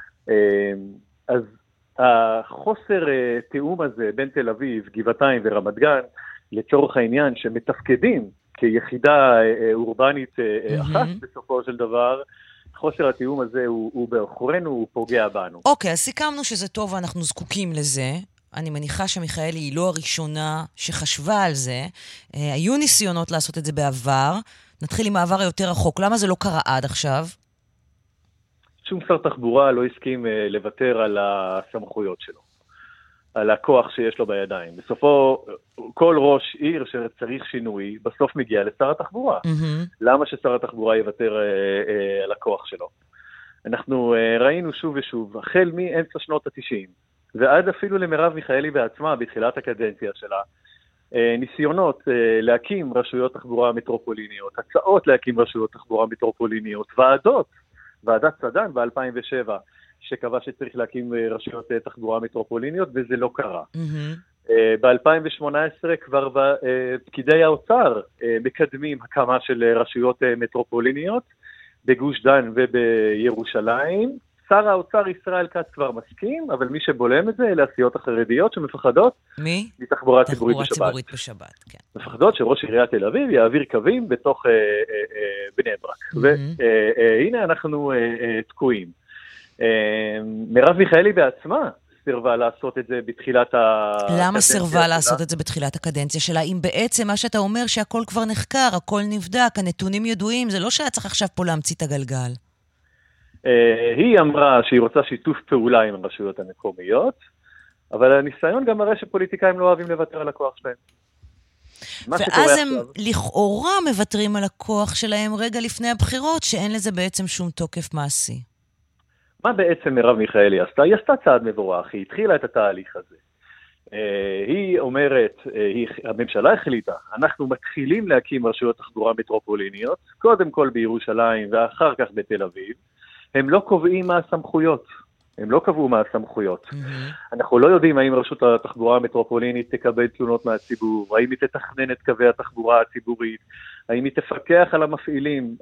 אז החוסר תיאום הזה בין תל אביב, גבעתיים ורמת גן, לצורך העניין שמתפקדים כיחידה אורבנית אחת בסופו של דבר, חוסר התיאום הזה הוא באחורינו, הוא פוגע בנו. אוקיי, אז סיכמנו שזה טוב ואנחנו זקוקים לזה. אני מניחה שמיכאלי היא לא הראשונה שחשבה על זה. היו ניסיונות לעשות את זה בעבר. נתחיל עם העבר היותר רחוק. למה זה לא קרה עד עכשיו? שום שר תחבורה לא הסכים לוותר על הסמכויות שלו, על הכוח שיש לו בידיים. בסופו, כל ראש עיר שצריך שינוי, בסוף מגיע לשר התחבורה. למה ששר התחבורה יוותר על הכוח שלו? אנחנו ראינו שוב ושוב, החל מאמצע שנות ה-90, ועד אפילו למרב מיכאלי בעצמה, בתחילת הקדנציה שלה, ניסיונות להקים רשויות תחבורה מטרופוליניות, הצעות להקים רשויות תחבורה מטרופוליניות, ועדת צדן ב-2007, שקבע שצריך להקים רשויות תחבורה מטרופוליניות, וזה לא קרה. ב-2018 כבר פקידי האוצר מקדמים הקמה של רשויות מטרופוליניות, בגוש דן ובירושלים. שר האוצר ישראל כץ כבר מסכים, אבל מי שבולם את זה, אלה הסיעות החרדיות שמפחדות מתחבורה ציבורית בשבת. תחבורה ציבורית בשבת, כן. מפחדות שראש עיריית תל אביב יעביר קווים בתוך בני ברק. והנה אנחנו תקועים. מרב מיכאלי בעצמה סירבה לעשות את זה בתחילת הקדנציה שלה. למה סירבה לעשות את זה בתחילת הקדנציה שלה? אם בעצם מה שאתה אומר שהכל כבר נחקר, הכל נבדק, הנתונים ידועים, זה לא שהיה צריך עכשיו פה להמציא את הגלגל. היא אמרה שהיא רוצה שיתוף פעולה עם הרשויות המקומיות, אבל הניסיון גם מראה שפוליטיקאים לא אוהבים לוותר על הכוח שלהם. ואז הם לכאורה מוותרים על הכוח שלהם רגע לפני הבחירות, שאין לזה בעצם שום תוקף מעשי. מה בעצם מרב מיכאלי עשתה? היא עשתה צעד מבורך, היא התחילה את התהליך הזה. היא אומרת, הממשלה החליטה, אנחנו מתחילים להקים רשויות תחבורה מטרופוליניות, קודם כל בירושלים ואחר כך בתל אביב. הם לא קובעים מה הסמכויות. הם לא קבעו מה הסמכויות. אנחנו לא יודעים האם רשות התחבורה המטרופולינית תקבל תלונות מהציבור, האם היא תתכנן את קווי התחבורה הציבורית, האם היא תפקח על המפעילים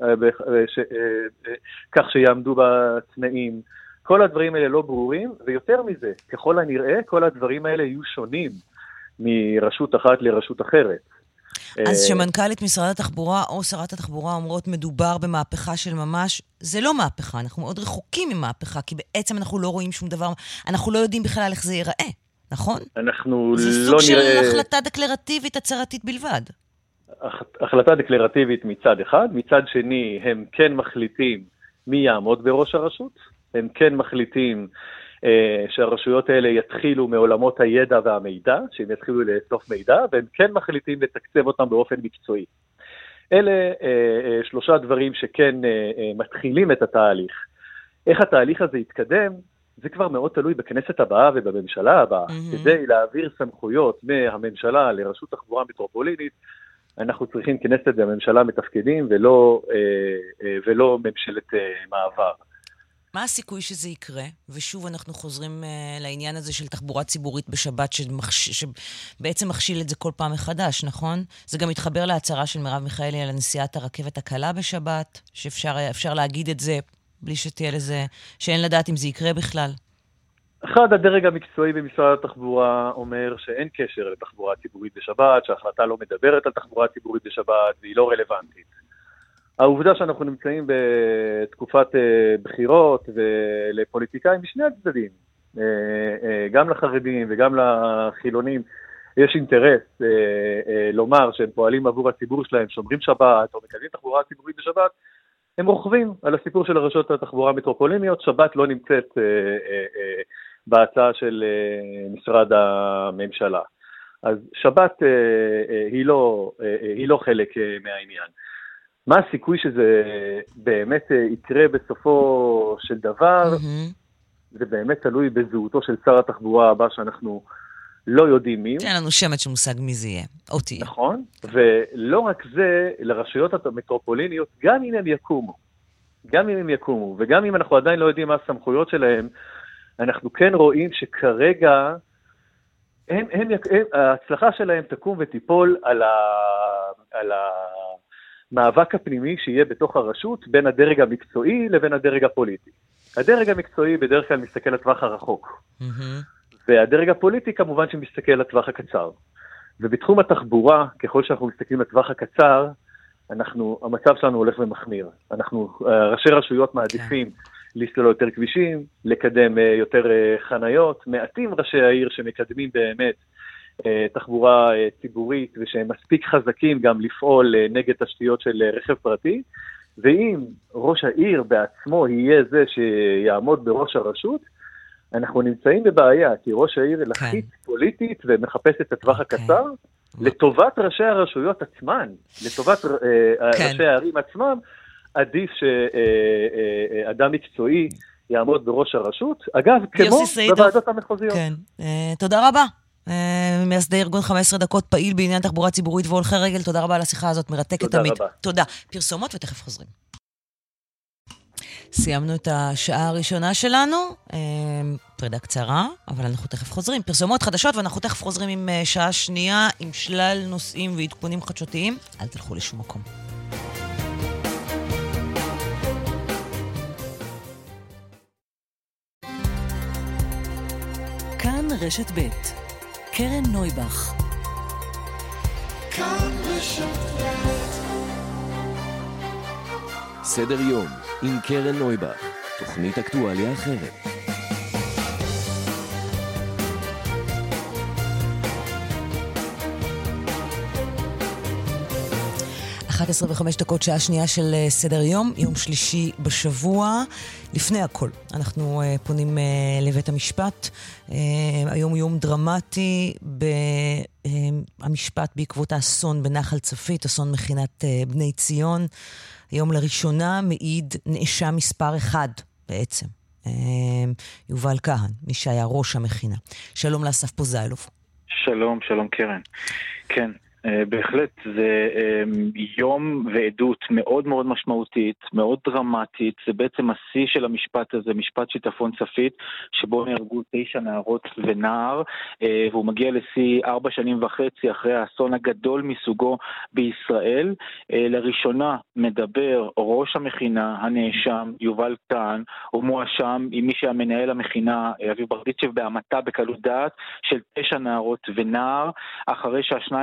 כך שיעמדו בתנאים. כל הדברים האלה לא ברורים, ויותר מזה, ככל הנראה, כל הדברים האלה יהיו שונים מרשות אחת לרשות אחרת. אז שמנכ"לית משרד התחבורה או שרת התחבורה אומרות מדובר במהפכה של ממש, זה לא מהפכה, אנחנו מאוד רחוקים ממהפכה, כי בעצם אנחנו לא רואים שום דבר, אנחנו לא יודעים בכלל איך זה ייראה, נכון? אנחנו זה לא סוג נראה... של החלטה דקלרטיבית הצהרתית בלבד. החלטה דקלרטיבית מצד אחד, מצד שני הם כן מחליטים מי יעמוד בראש הרשות, הם כן מחליטים שהרשויות האלה יתחילו מעולמות הידע והמידע, שהם יתחילו לאסוף מידע, והם כן מחליטים לתקצב אותם באופן מקצועי. אלה שלושה דברים שכן מתחילים את התהליך. איך התהליך הזה יתקדם, זה כבר מאוד תלוי בכנסת הבאה ובממשלה הבאה. כדי להעביר סמכויות מהממשלה לרשות תחבורה מטרופולינית, אנחנו צריכים כנסת והממשלה מתפקדים ולא ממשלת מעבר. מה הסיכוי שזה יקרה? ושוב אנחנו חוזרים לעניין הזה של תחבורה ציבורית בשבת, שבעצם מכשיל את זה כל פעם מחדש, נכון? זה גם מתחבר להצהרה של מרב מיכאלי על נסיעת הרכבת הקלה בשבת, שאפשר להגיד את זה בלי שתהיה לזה, שאין לדעת אם זה יקרה בכלל. אחד, הדרג המקצועי במשרד התחבורה אומר שאין קשר לתחבורה ציבורית בשבת, שההחלטה לא מדברת על תחבורה ציבורית בשבת, והיא לא רלוונטית. העובדה שאנחנו נמצאים בתקופת בחירות ולפוליטיקאים משני הצדדים, גם לחרדים וגם לחילונים, יש אינטרס לומר שהם פועלים עבור הציבור שלהם, שומרים שבת או מקדמים תחבורה ציבורית בשבת, הם רוכבים על הסיפור של הרשויות התחבורה המטרופוליניות. שבת לא נמצאת בהצעה של משרד הממשלה. אז שבת היא לא חלק מהעניין. מה הסיכוי שזה באמת יקרה בסופו של דבר? זה באמת תלוי בזהותו של שר התחבורה הבא שאנחנו לא יודעים מי. אין לנו שמץ של מושג מי זה יהיה, או תהיה. נכון, ולא רק זה, לרשויות המטרופוליניות, גם אם הם יקומו, וגם אם אנחנו עדיין לא יודעים מה הסמכויות שלהם, אנחנו כן רואים שכרגע ההצלחה שלהם תקום ותיפול על המאבק הפנימי שיהיה בתוך הרשות בין הדרג המקצועי לבין הדרג הפוליטי. הדרג המקצועי בדרך כלל מסתכל לטווח הרחוק, והדרג הפוליטי כמובן שמסתכל לטווח הקצר. ובתחום התחבורה, ככל שאנחנו מסתכלים לטווח הקצר, המצב שלנו הולך ומחמיר. ראשי רשויות מעדיפים לסלול יותר כבישים, לקדם יותר חניות, מעטים ראשי העיר שמקדמים באמת תחבורה ציבורית, ושהם מספיק חזקים גם לפעול נגד תשתיות של רכב פרטי, ואם ראש העיר בעצמו יהיה זה שיעמוד בראש הרשות, אנחנו נמצאים בבעיה, כי ראש העיר לחית פוליטית ומחפש את הטווח הקצר, לטובת ראשי הרשויות עצמן, לטובת ראשי הערים עצמם, עדיף שאדם מקצועי יעמוד בראש הרשות, אגב, כמו בוועדות המחוזיות. כן, תודה רבה. מייסדי ארגון 15 דקות, פעיל בעניין תחבורה ציבורית והולכי רגל, תודה רבה על השיחה הזאת, מרתקת תמיד. תודה. פרסומות ותכף חוזרים. סיימנו את השעה הראשונה שלנו, פרידה קצרה, אבל אנחנו תכף חוזרים. פרסומות חדשות, ואנחנו תכף חוזרים עם שעה שנייה, עם שלל נושאים ועדכונים חדשותיים. אל תלכו לשום מקום. כאן רשת ב' קרן נויבך. כאן רשת ב'. סדר יום עם קרן נויבך, תוכנית אקטואליה אחרת. 11:05, שעה שנייה של סדר יום, יום שלישי בשבוע. לפני הכל, אנחנו פונים לבית המשפט. היום הוא יום דרמטי במשפט בעקבות האסון בנחל צפית, אסון מכינת בני ציון. היום לראשונה מעיד נאשם מספר 1 בעצם, יובל כהן, מי שהיה ראש המכינה. שלום לאסף פוזיילוב. שלום, שלום קרן. כן. בהחלט זה יום ועדות מאוד מאוד משמעותית, מאוד דרמטית. זה בעצם השיא של המשפט הזה, משפט שיטפון צפית, שבו נהרגו 9 נערות ונער, והוא מגיע לשיא 4.5 שנים אחרי האסון הגדול מסוגו בישראל. לראשונה מדבר ראש המכינה, הנאשם יובל כהן, הוא מואשם עם מי שהמנהל המכינה אביב ברדיצ'ב בהמתה בקלות דעת של 9 נערות ונער, אחרי שהשניים האלה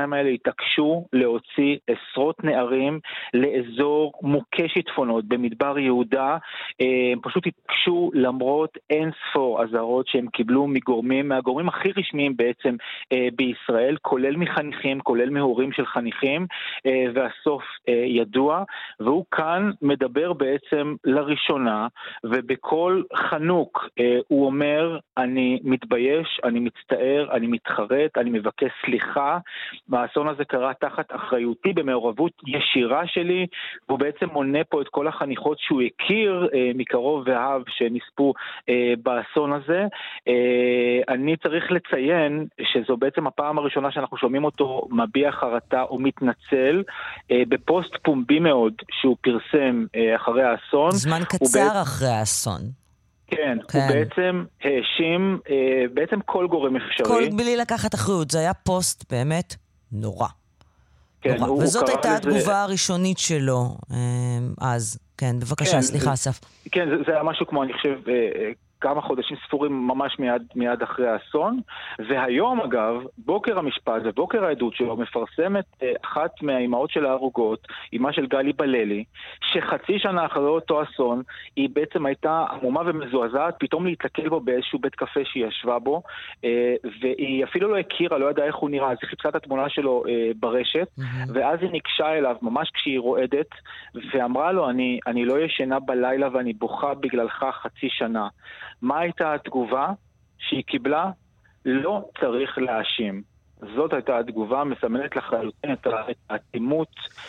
התעקשו להוציא עשרות נערים לאזור מוכה שיטפונות במדבר יהודה, הם פשוט התעקשו למרות אין ספור אזהרות שהם קיבלו מהגורמים הכי רשמיים בעצם בישראל, כולל מחניכים, כולל מהורים של חניכים, והסוף ידוע, והוא כאן מדבר בעצם לראשונה, ובכל חנוק הוא אומר, אני מתבייש, אני מצטער, אני מתחרט, אני מבקש סליחה, האסון הזה קרה תחת אחריותי במעורבות ישירה שלי, והוא בעצם מונה פה את כל החניכות שהוא הכיר מקרוב ואהב שנספו באסון הזה. אני צריך לציין שזו בעצם הפעם הראשונה שאנחנו שומעים אותו מביע חרטה או מתנצל בפוסט פומבי מאוד שהוא פרסם אחרי האסון. זמן קצר אחרי האסון. כן, הוא בעצם האשים בעצם כל גורם אפשרי. כל בלי לקחת אחריות, זה היה פוסט באמת נורא. כן, נורא. וזאת הייתה התגובה הראשונית שלו אז. כן, בבקשה, כן, סליחה אסף. כן, זה היה משהו כמו, אני חושב, כמה חודשים ספורים ממש מיד אחרי האסון, והיום אגב, בוקר המשפט ובוקר העדות שלו מפרסמת אחת מהאימהות של ההרוגות, אימה של גלי בללי, שחצי שנה אחרי אותו אסון, היא בעצם הייתה עמומה ומזועזעת, פתאום להתקל בו באיזשהו בית קפה שהיא ישבה בו, והיא אפילו לא הכירה, לא ידעה איך הוא נראה, אז היא חיפשה את התמונה שלו ברשת, ואז היא ניגשה אליו ממש כשהיא רועדת, ואמרה לו, אני לא ישנה בלילה ואני בוכה בגללך חצי שנה. מה הייתה התגובה שהיא קיבלה? לא צריך להאשים. זאת הייתה התגובה, מסמנת לחלוטין את האטימות,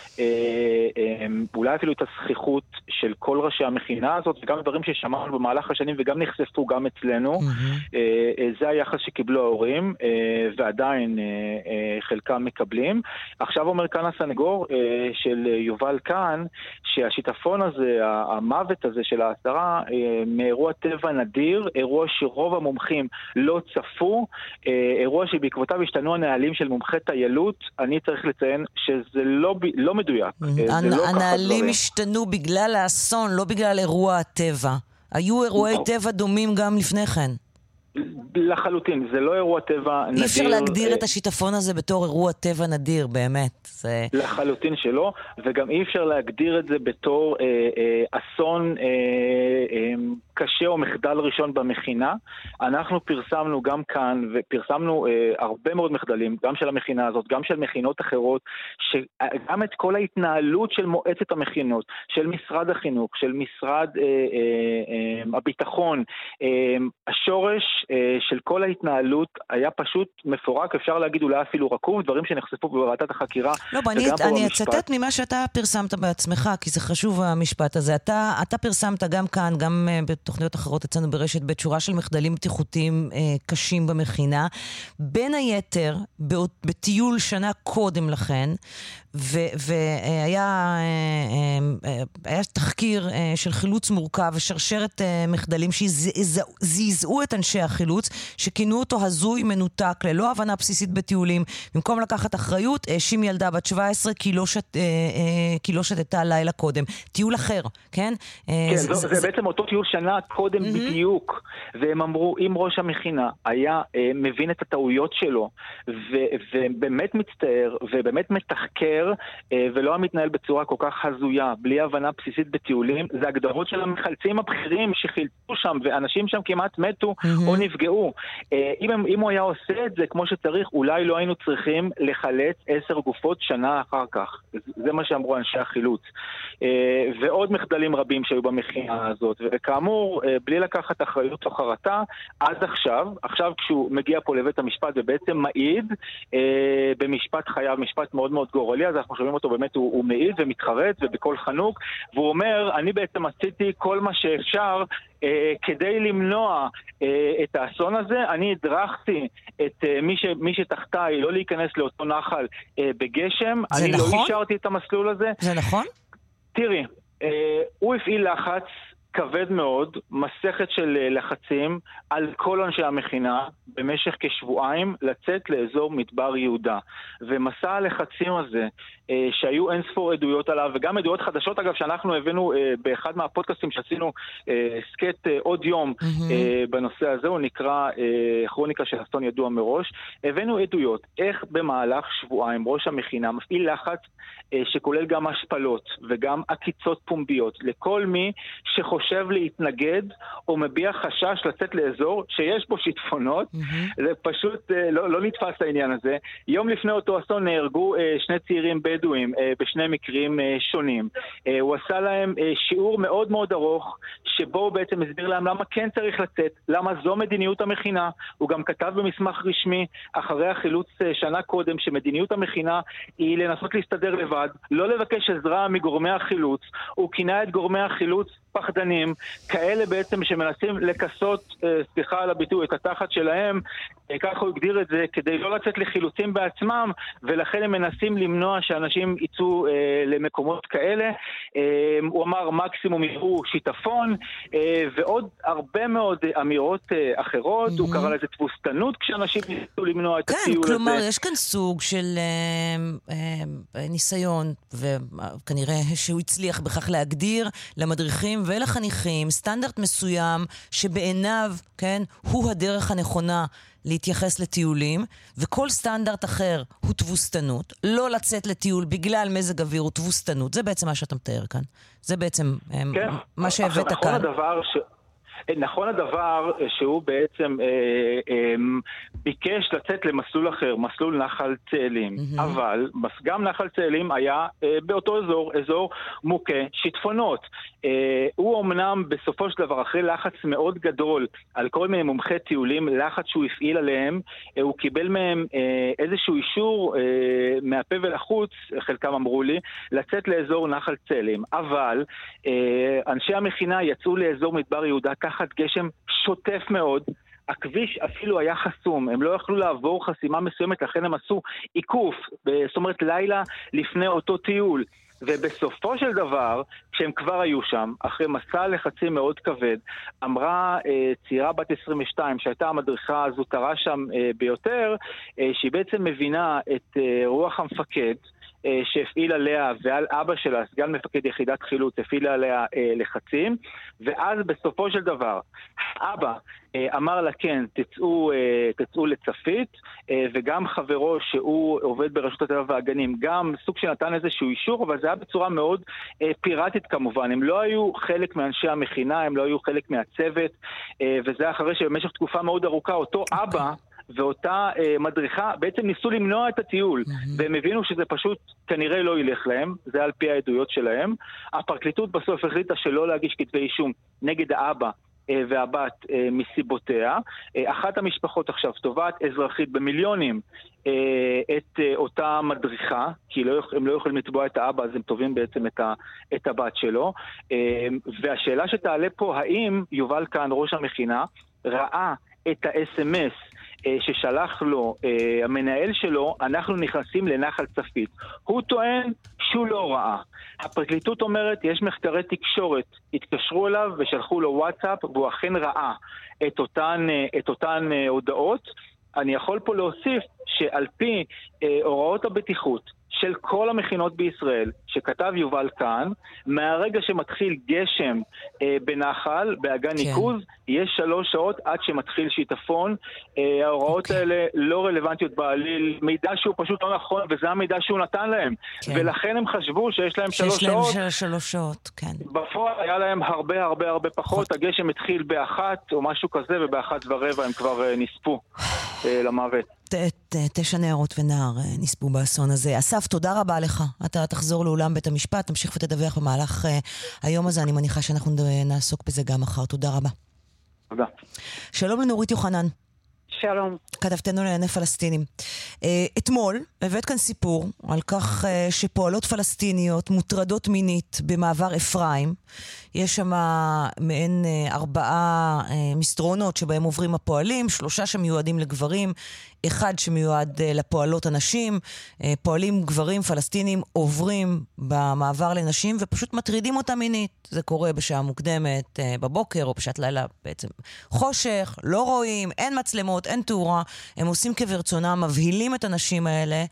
אולי אפילו את הזכיחות של כל ראשי המכינה הזאת, וגם דברים ששמענו במהלך השנים וגם נחשפו גם אצלנו. זה היחס שקיבלו ההורים, ועדיין חלקם מקבלים. עכשיו אומר כאן הסנגור של יובל כאן, שהשיטפון הזה, המוות הזה של העשרה, מאירוע טבע נדיר, אירוע שרוב המומחים לא צפו, אירוע שבעקבותיו השתנו הנהלים של מומחי טיילות. אני צריך לציין שזה לא מדויק. הנהלים השתנו בגלל האסון, לא בגלל אירוע הטבע. היו אירועי טבע דומים גם לפני כן. לחלוטין, זה לא אירוע טבע נדיר. אי אפשר להגדיר את השיטפון הזה בתור אירוע טבע נדיר, באמת. לחלוטין שלא, וגם אי אפשר להגדיר את זה בתור אסון קשה או מחדל ראשון במכינה. אנחנו פרסמנו גם כאן, ופרסמנו הרבה מאוד מחדלים, גם של המכינה הזאת, גם של מכינות אחרות, שגם את כל ההתנהלות של מועצת המכינות, של משרד החינוך, של משרד הביטחון, השורש של כל ההתנהלות היה פשוט מפורק, אפשר להגיד אולי אפילו רקוב, דברים שנחשפו בוועדת החקירה. לא, אני אצטט ממה שאתה פרסמת בעצמך, כי זה חשוב המשפט הזה. אתה פרסמת גם כאן, גם בתוכניות אחרות אצלנו ברשת, בשורה של מחדלים בטיחותיים קשים במכינה, בין היתר בטיול שנה קודם לכן, והיה תחקיר של חילוץ מורכב ושרשרת מחדלים שזעזעו את אנשי החילוץ, שכינו אותו הזוי מנותק, ללא הבנה בסיסית בטיולים, במקום לקחת אחריות, האשים ילדה בת 17 כי לא שתתה לילה קודם. טיול אחר, כן? כן, זה בעצם אותו טיול שנה קודם בדיוק, והם אמרו, אם ראש המכינה היה מבין את הטעויות שלו, ובאמת מצטער, ובאמת מתחקר, ולא מתנהל בצורה כל כך הזויה, בלי הבנה בסיסית בטיולים, זה הגדרות של המחלצים הבכירים שחילצו שם, ואנשים שם כמעט מתו או נפגעו. אם הוא היה עושה את זה כמו שצריך, אולי לא היינו צריכים לחלץ 10 גופות שנה אחר כך. זה מה שאמרו אנשי החילוץ. ועוד מחדלים רבים שהיו במכינה הזאת, וכאמור, בלי לקחת אחריות או חרטה, עד עכשיו כשהוא מגיע פה לבית המשפט ובעצם מעיד במשפט חייו, משפט מאוד מאוד גורלי, אז אנחנו שומעים אותו באמת, הוא מעיד ומתחרט ובכל חנוק, והוא אומר, אני בעצם עשיתי כל מה שאפשר כדי למנוע את האסון הזה. אני הדרכתי את מי שתחתיי לא להיכנס לאותו נחל בגשם, אני נכון? לא אישרתי את המסלול הזה. זה נכון? תראי, הוא הפעיל לחץ כבד מאוד, מסכת של לחצים על כל אנשי המכינה במשך כשבועיים לצאת לאזור מדבר יהודה. ומסע הלחצים הזה שהיו אין ספור עדויות עליו, וגם עדויות חדשות אגב שאנחנו הבאנו באחד מהפודקאסטים שעשינו סקט עוד יום בנושא הזה, הוא נקרא כרוניקה של אסון ידוע מראש. הבאנו עדויות איך במהלך שבועיים ראש המכינה מפעיל לחץ שכולל גם השפלות וגם עקיצות פומביות לכל מי שחושב להתנגד או מביע חשש לצאת לאזור שיש בו שיטפונות. זה פשוט לא נתפס העניין הזה. יום לפני אותו אסון נהרגו שני צעירים בדואים בשני מקרים שונים. הוא עשה להם שיעור מאוד מאוד ארוך שבו הוא בעצם הסביר להם למה כן צריך לצאת, למה זו מדיניות המכינה. הוא גם כתב במסמך רשמי אחרי החילוץ שנה קודם שמדיניות המכינה היא לנסות להסתדר לבד, לא לבקש עזרה מגורמי החילוץ. הוא כינה את גורמי החילוץ פחדנים, כאלה בעצם שמנסים לקסות, סליחה על הביטוי, את התחת שלהם, ככה הוא הגדיר את זה, כדי לא לצאת לחילוצים בעצמם, ולכן הם מנסים למנוע שאנשים יצאו למקומות כאלה. הוא אמר מקסימום יראו שיטפון, ועוד הרבה מאוד אמירות אחרות. הוא קרא לזה תבוסתנות כשאנשים ניסו למנוע את הטיול הזה. כן, כלומר, יש כאן סוג של ניסיון, וכנראה שהוא הצליח בכך להגדיר למדריכים ולחניכים סטנדרט מסוים שבעיניו, כן, הוא הדרך הנכונה להתייחס לטיולים, וכל סטנדרט אחר הוא תבוסתנות. לא לצאת לטיול בגלל מזג אוויר הוא תבוסתנות. זה בעצם מה שאתה מתאר כאן. זה בעצם כן. מה שהבאת כאן. נכון הדבר שהוא בעצם ביקש לצאת למסלול אחר, מסלול נחל צאלים, אבל גם נחל צאלים היה באותו אזור מוכה שיטפונות. הוא אמנם בסופו של דבר אחרי לחץ מאוד גדול על כל מיני מומחי טיולים, לחץ שהוא הפעיל עליהם, הוא קיבל מהם איזשהו אישור מהפה ולחוץ, חלקם אמרו לי, לצאת לאזור נחל צאלים, אבל אנשי המכינה יצאו לאזור מדבר יהודה תחת גשם שוטף מאוד, הכביש אפילו היה חסום, הם לא יכלו לעבור חסימה מסוימת, לכן הם עשו עיקוף, זאת אומרת לילה לפני אותו טיול. ובסופו של דבר, כשהם כבר היו שם, אחרי מסע לחצים מאוד כבד, אמרה צעירה בת 22, שהייתה המדריכה הזוטרה שם ביותר, שהיא בעצם מבינה את רוח המפקד, שהפעיל עליה ועל אבא שלה, סגן מפקד יחידת חילוץ, הפעיל עליה לחצים, ואז בסופו של דבר, אבא אמר לה כן, תצאו לצפית, וגם חברו שהוא עובד ברשות הטבע והגנים, גם סוג שנתן איזשהו אישור, אבל זה היה בצורה מאוד פיראטית כמובן, הם לא היו חלק מאנשי המכינה, הם לא היו חלק מהצוות, וזה אחרי שבמשך תקופה מאוד ארוכה, אותו אבא, ואותה מדריכה בעצם ניסו למנוע את הטיול, והם הבינו שזה פשוט כנראה לא ילך להם, זה על פי העדויות שלהם. הפרקליטות בסוף החליטה שלא להגיש כתבי אישום נגד האבא והבת מסיבותיה. אחת המשפחות עכשיו תובעת אזרחית במיליונים את אותה מדריכה, כי הם לא יכולים לתבוע את האבא, אז הם תובעים בעצם את הבת שלו. והשאלה שתעלה פה, האם יובל כאן, ראש המכינה, ראה את ה-SMS ששלח לו המנהל שלו, אנחנו נכנסים לנחל צפית. הוא טוען שהוא לא ראה. הפרקליטות אומרת, יש מחקרי תקשורת, התקשרו אליו ושלחו לו וואטסאפ, והוא אכן ראה את אותן הודעות. אני יכול פה להוסיף שעל פי הוראות הבטיחות של כל המכינות בישראל, שכתב יובל כאן, מהרגע שמתחיל גשם בנחל, באגן ניקוז, יש 3 שעות עד שמתחיל שיטפון. ההוראות האלה לא רלוונטיות בעליל, מידע שהוא פשוט לא נכון, וזה המידע שהוא נתן להם. ולכן הם חשבו שיש להם 3 שעות. שיש להם 3 שעות, כן. בפועל היה להם הרבה פחות, הגשם התחיל ב1 או משהו כזה, וב1:15 הם כבר נספו למוות. 9 נערות ונער נספו באסון הזה. אסף, תודה רבה לך. אתה תחזור לאולם בית המשפט, תמשיך ותדווח במהלך היום הזה. אני מניחה שאנחנו נעסוק בזה גם מחר. תודה רבה. תודה. שלום לנורית יוחנן. שלום. כתבתנו לענייני פלסטינים. אתמול הבאת כאן סיפור על כך שפועלות פלסטיניות מוטרדות מינית במעבר אפרים. יש שם מעין 4 מסדרונות שבהם עוברים הפועלים, 3 שמיועדים לגברים, אחד שמיועד לפועלות הנשים, פועלים גברים פלסטינים עוברים במעבר לנשים ופשוט מטרידים אותה מינית. זה קורה בשעה מוקדמת בבוקר או בשעת לילה בעצם חושך, לא רואים, אין מצלמות, אין תאורה, הם עושים כברצונם, מבהילים את הנשים האלה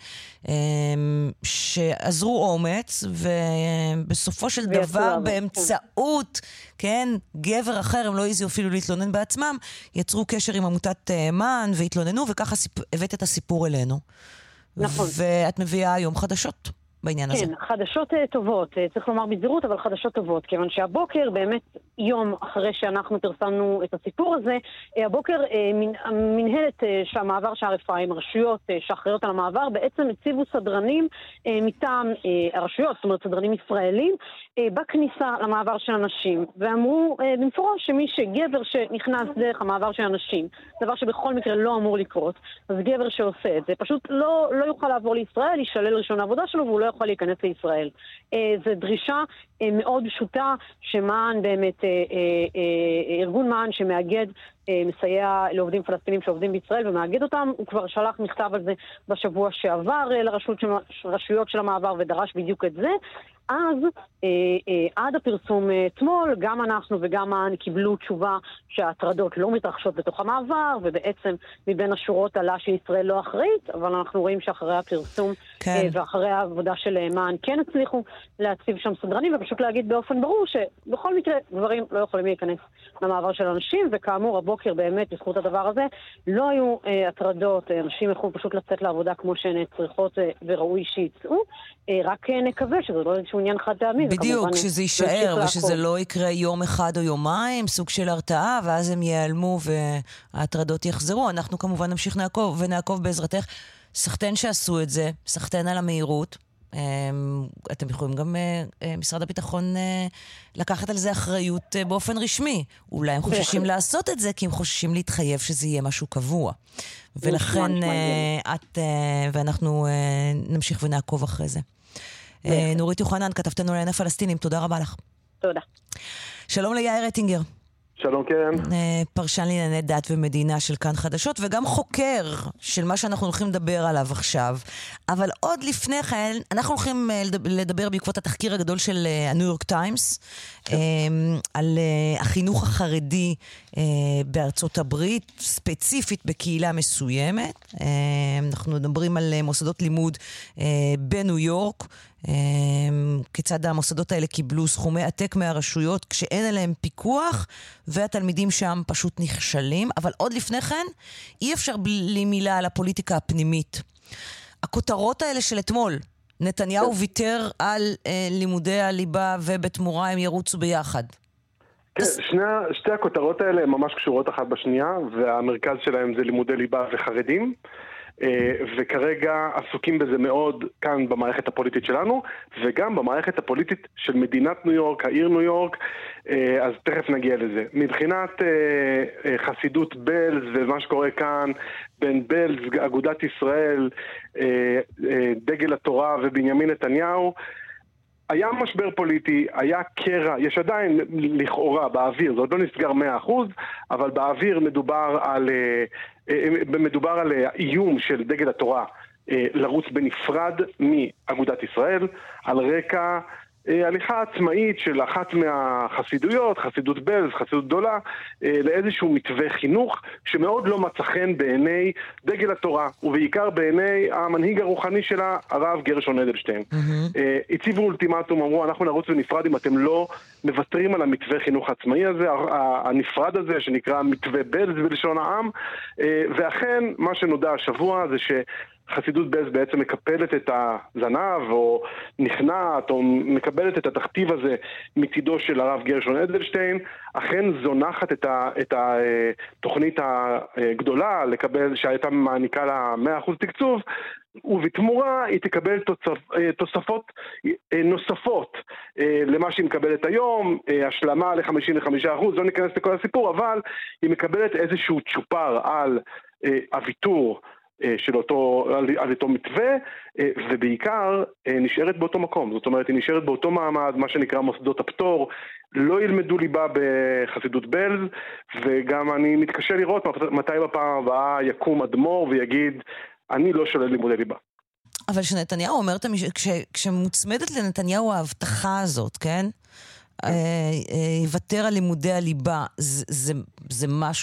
שעזרו אומץ ובסופו של דבר באמצעות, כן, גבר אחר, הם לא יזיו אפילו להתלונן בעצמם, יצרו קשר עם עמותת מען והתלוננו וככה הבאת את הסיפור אלינו. נכון. ואת מביאה היום חדשות בעניין הזה. כן, חדשות טובות, צריך לומר בזהירות, אבל חדשות טובות, כיוון שהבוקר, באמת יום אחרי שאנחנו פרסמנו את הסיפור הזה, הבוקר מנהלת שהמעבר שער אפרים, רשויות שאחראיות על המעבר, בעצם הציבו סדרנים מטעם הרשויות, זאת אומרת סדרנים ישראלים, בכניסה למעבר של אנשים, ואמרו במפורש שמי שגבר שנכנס דרך המעבר של אנשים, דבר שבכל מקרה לא אמור לקרות, אז גבר שעושה את זה, פשוט לא יוכל לעבור לישראל, ישלל רישיון העבודה שלו, והוא לא יכול להיכנס לישראל. זו דרישה מאוד פשוטה שמען באמת, ארגון מען שמאגד, מסייע לעובדים פלסטינים שעובדים בישראל ומאגד אותם, הוא כבר שלח מכתב על זה בשבוע שעבר לרשויות של המעבר ודרש בדיוק את זה. אז עד הפרסום אתמול, גם אנחנו וגם מען קיבלו תשובה שההטרדות לא מתרחשות בתוך המעבר, ובעצם מבין השורות עלה שישראל לא אחראית, אבל אנחנו רואים שאחרי הפרסום ואחרי העבודה של מען כן הצליחו להציב שם סדרנים, ופשוט להגיד באופן ברור שבכל מקרה גברים לא יכולים להיכנס למעבר של אנשים, וכאמור הבוקר באמת בזכות הדבר הזה לא היו הטרדות, אנשים יכולו פשוט לצאת לעבודה כמו שהן צריכות וראוי שיצאו, רק נקווה שזה לא איזשהו עניין חד פעמי. בדיוק, שזה יישאר ושזה לא יקרה יום אחד או יומיים, סוג של הרתעה, ואז הם ייעלמו וההטרדות יחזרו. אנחנו כמובן נמשיך ונעקוב בעזרתך. סחטן שעשו את זה, סחטן על המהירות. אתם יכולים גם משרד הביטחון לקחת על זה אחריות באופן רשמי. אולי הם חוששים לעשות את זה כי הם חוששים להתחייב שזה יהיה משהו קבוע. ולכן ואנחנו נמשיך ונעקוב אחרי זה. נורית יוחנן, כתבתנו לענייני פלסטינים, תודה רבה לך. תודה. שלום ליאיר אטינגר. שלום קרן. פרשן לענייני דת ומדינה של כאן חדשות, וגם חוקר של מה שאנחנו הולכים לדבר עליו עכשיו. אבל עוד לפני כן, אנחנו הולכים לדבר בעקבות התחקיר הגדול של הניו יורק טיימס, על החינוך החרדי בארצות הברית, ספציפית בקהילה מסוימת. אנחנו מדברים על מוסדות לימוד בניו יורק, כיצד המוסדות האלה קיבלו סכומי עתק מהרשויות כשאין עליהם פיקוח, והתלמידים שם פשוט נכשלים. אבל עוד לפני כן, אי אפשר בלי מילה על הפוליטיקה הפנימית. הכותרות האלה של אתמול, נתניהו ויתר על לימודי הליבה ובתמורה הם ירוצו ביחד. כן, שתי הכותרות האלה הן ממש קשורות אחת בשנייה, והמרכז שלהם זה לימודי ליבה וחרדים. וכרגע עסוקים בזה מאוד כאן במערכת הפוליטית שלנו, וגם במערכת הפוליטית של מדינת ניו יורק, העיר ניו יורק, אז תכף נגיע לזה. מבחינת חסידות בלז ומה שקורה כאן, בין בלז, אגודת ישראל, דגל התורה ובנימין נתניהו, היה משבר פוליטי, היה קרע, יש עדיין לכאורה באוויר, זה עוד לא נסגר 100%, אבל באוויר מדובר על איום של דגל התורה לרוץ בנפרד מאגודת ישראל, על רקע הליכה עצמאית של אחת מהחסידויות, חסידות בלז, חסידות גדולה, לאיזשהו מתווה חינוך שמאוד לא מצא חן בעיני דגל התורה, ובעיקר בעיני המנהיג הרוחני שלה, הרב גרשון אדלשטיין. הציבו אולטימטום, אמרו, אנחנו נרוץ בנפרד אם אתם לא מוותרים על המתווה חינוך העצמאי הזה, הנפרד הזה שנקרא מתווה בלז בלשון העם, ואכן מה שנודע השבוע זה חסידות בלז בעצם מקפלת את הזנב או נכנעת או מקבלת את התכתיב הזה מצידו של הרב גרשון אדלשטיין, אכן זונחת את התוכנית הגדולה לקבל, שהייתה מעניקה לה 100% תקצוב, ובתמורה היא תקבל תוספות נוספות למה שהיא מקבלת היום, השלמה ל-55%, לא ניכנס לכל הסיפור, אבל היא מקבלת איזשהו צ'ופר על הוויתור על אותו מתווה, ובעיקר נשארת באותו מקום. זאת אומרת, היא נשארת באותו מעמד, מה שנקרא מוסדות הפטור, לא ילמדו ליבה בחסידות בלז, וגם אני מתקשה לראות מתי בפעם הבאה יקום אדמו"ר ויגיד, אני לא שולל לימודי ליבה. אבל שנתניהו אומר, כשמוצמדת לנתניהו ההבטחה הזאת, כן? יוותר על לימודי הליבה, זה משהו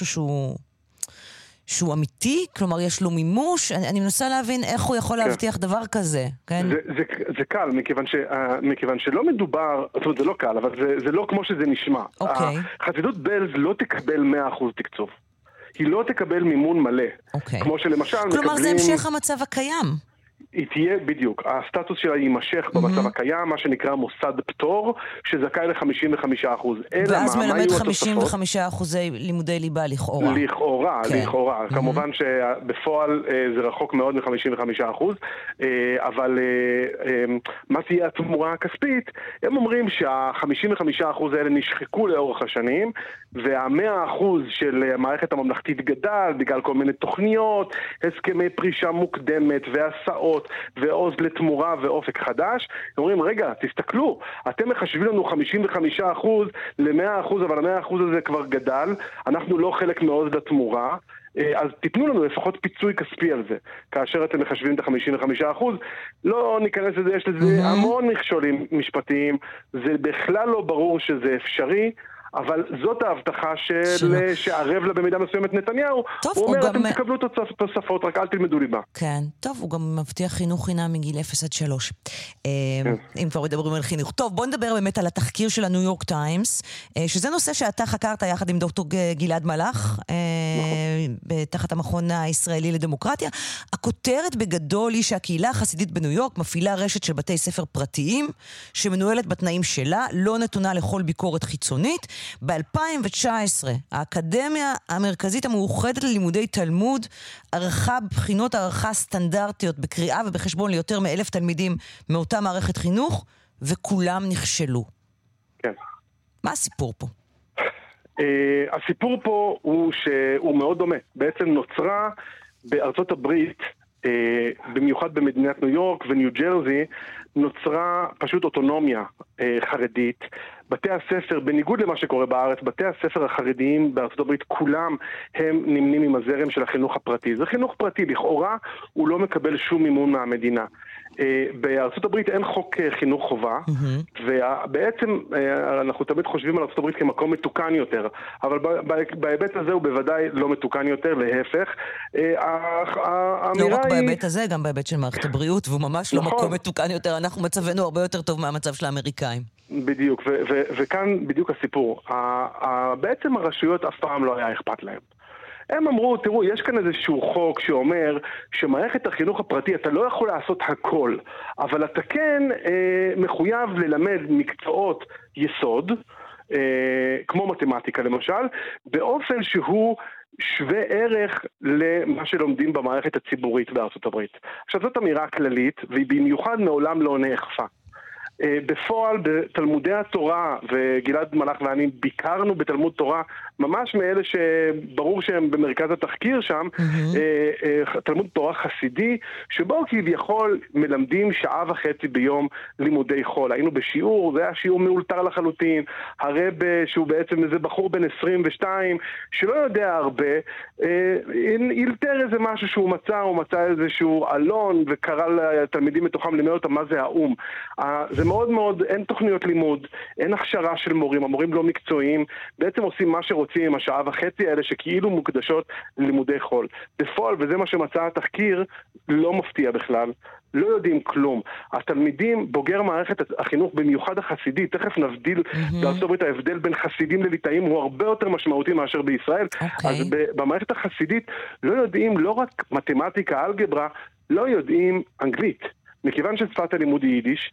שהוא אמיתי? כלומר, יש לו מימוש? אני מנסה להבין איך הוא יכול להבטיח דבר כזה, כן? זה קל, מכיוון שלא מדובר, זאת אומרת, זה לא קל, אבל זה לא כמו שזה נשמע. חסידות בלז לא תקבל 100% תקצוב. היא לא תקבל מימון מלא. כמו שלמשל מקבלים... כלומר, זה המשך המצב הקיים. היא תהיה בדיוק, הסטטוס שלה יימשך במצב הקיים, מה שנקרא מוסד פטור, שזכאי ל-55%. ואז מלמד 55% לימודי ליבה לכאורה. לכאורה. כמובן שבפועל זה רחוק מאוד מ-55%, אבל מה תהיה התמורה הכספית? הם אומרים שה-55% האלה נשחקו לאורך השנים, וה-100% של המערכת הממלכתית גדל, בגלל כל מיני תוכניות, הסכמי פרישה מוקדמת והסעות, ועוז לתמורה ואופק חדש. אומרים, רגע, תסתכלו, אתם מחשבים לנו 55% ל-100%, אבל ה-100% הזה כבר גדל, אנחנו לא חלק מעוז לתמורה, אז תיתנו לנו לפחות פיצוי כספי על זה. כאשר אתם מחשבים את ה-55%, לא ניכנס לזה, יש לזה המון מכשולים משפטיים, זה בכלל לא ברור שזה אפשרי, אבל זאת ההבטחה שערב לה במידה מסוימת נתניהו. הוא אומר, אתם תקבלו תוספות, רק אל תלמדו ליבה. כן, טוב, הוא גם מבטיח חינוך חינם מגיל 0 עד 3. אם כבר מדברים על חינוך. טוב, בוא נדבר באמת על התחקיר של הניו יורק טיימס, שזה נושא שאתה חקרת יחד עם דוקטור גלעד מלאך, תחת המכון הישראלי לדמוקרטיה. הכותרת בגדול היא שהקהילה החסידית בניו יורק מפעילה רשת של בתי ספר פרטיים, שמנוהלת בתנאים שלה, לא נתונה לכל ביקורת חיצונית. ב-2019, האקדמיה המרכזית המאוחדת ללימודי תלמוד ערכה בחינות הערכה סטנדרטיות בקריאה ובחשבון ליותר מ1,000 תלמידים מאותה מערכת חינוך, וכולם נכשלו. כן. מה הסיפור פה? הסיפור פה הוא מאוד דומה. בעצם נוצרה בארצות הברית, במיוחד במדינת ניו יורק וניו ג'רזי, נוצרה פשוט אוטונומיה חרדית. בתי הספר, בניגוד למה שקורה בארץ, בתי הספר החרדיים בארצות הברית, כולם הם נמנים עם הזרם של החינוך הפרטי. זה חינוך פרטי, לכאורה הוא לא מקבל שום מימון מהמדינה. בארצות הברית אין חוק חינוך חובה, ובעצם אנחנו תמיד חושבים על ארצות הברית כמקום מתוקן יותר, אבל בהיבט הזה הוא בוודאי לא מתוקן יותר, להפך. לא רק בהיבט הזה, גם בהיבט של מערכת הבריאות, והוא ממש לא מקום מתוקן יותר, אנחנו מצבנו הרבה יותר טוב מהמצב של האמריקאים. בדיוק, וכאן בדיוק הסיפור. בעצם הרשויות אף פעם לא היה אכפת להם. הם אמרו, תראו, יש כאן איזשהו חוק שאומר שמערכת החינוך הפרטי, אתה לא יכול לעשות הכל, אבל אתה כן מחויב ללמד מקצועות יסוד, כמו מתמטיקה למשל, באופן שהוא שווה ערך למה שלומדים במערכת הציבורית בארצות הברית. עכשיו, זאת אמירה כללית, והיא במיוחד מעולם לא נאכפה. בפועל, בתלמודי התורה, וגלעד מלאך ואני ביקרנו בתלמוד תורה, ממש מאלה שברור שהם במרכז התחקיר שם, תלמוד תורה חסידי, שבו כביכול מלמדים 1.5 שעות ביום לימודי חול. היינו בשיעור, זה היה שיעור מאולתר לחלוטין, הרב שהוא בעצם איזה בחור בן 22, שלא יודע הרבה, אילתר איזה משהו שהוא מצא, הוא מצא איזשהו אלון, וקרא לתלמידים מתוכם לימד אותם מה זה האום. זה מאוד מאוד, אין תוכניות לימוד, אין הכשרה של מורים, המורים לא מקצועיים, בעצם עושים מה שרוצים עם 1.5 שעות האלה שכאילו מוקדשות ללימודי חול. בפועל, וזה מה שמצא התחקיר, לא מפתיע בכלל, לא יודעים כלום. התלמידים, בוגר מערכת החינוך, במיוחד החסידית, תכף נבדיל בארצות הברית, ההבדל בין חסידים לליטאים הוא הרבה יותר משמעותי מאשר בישראל. אז במערכת החסידית לא יודעים לא רק מתמטיקה, אלגברה, לא יודעים אנגלית. מכיוון ששפת הלימוד היא יידיש,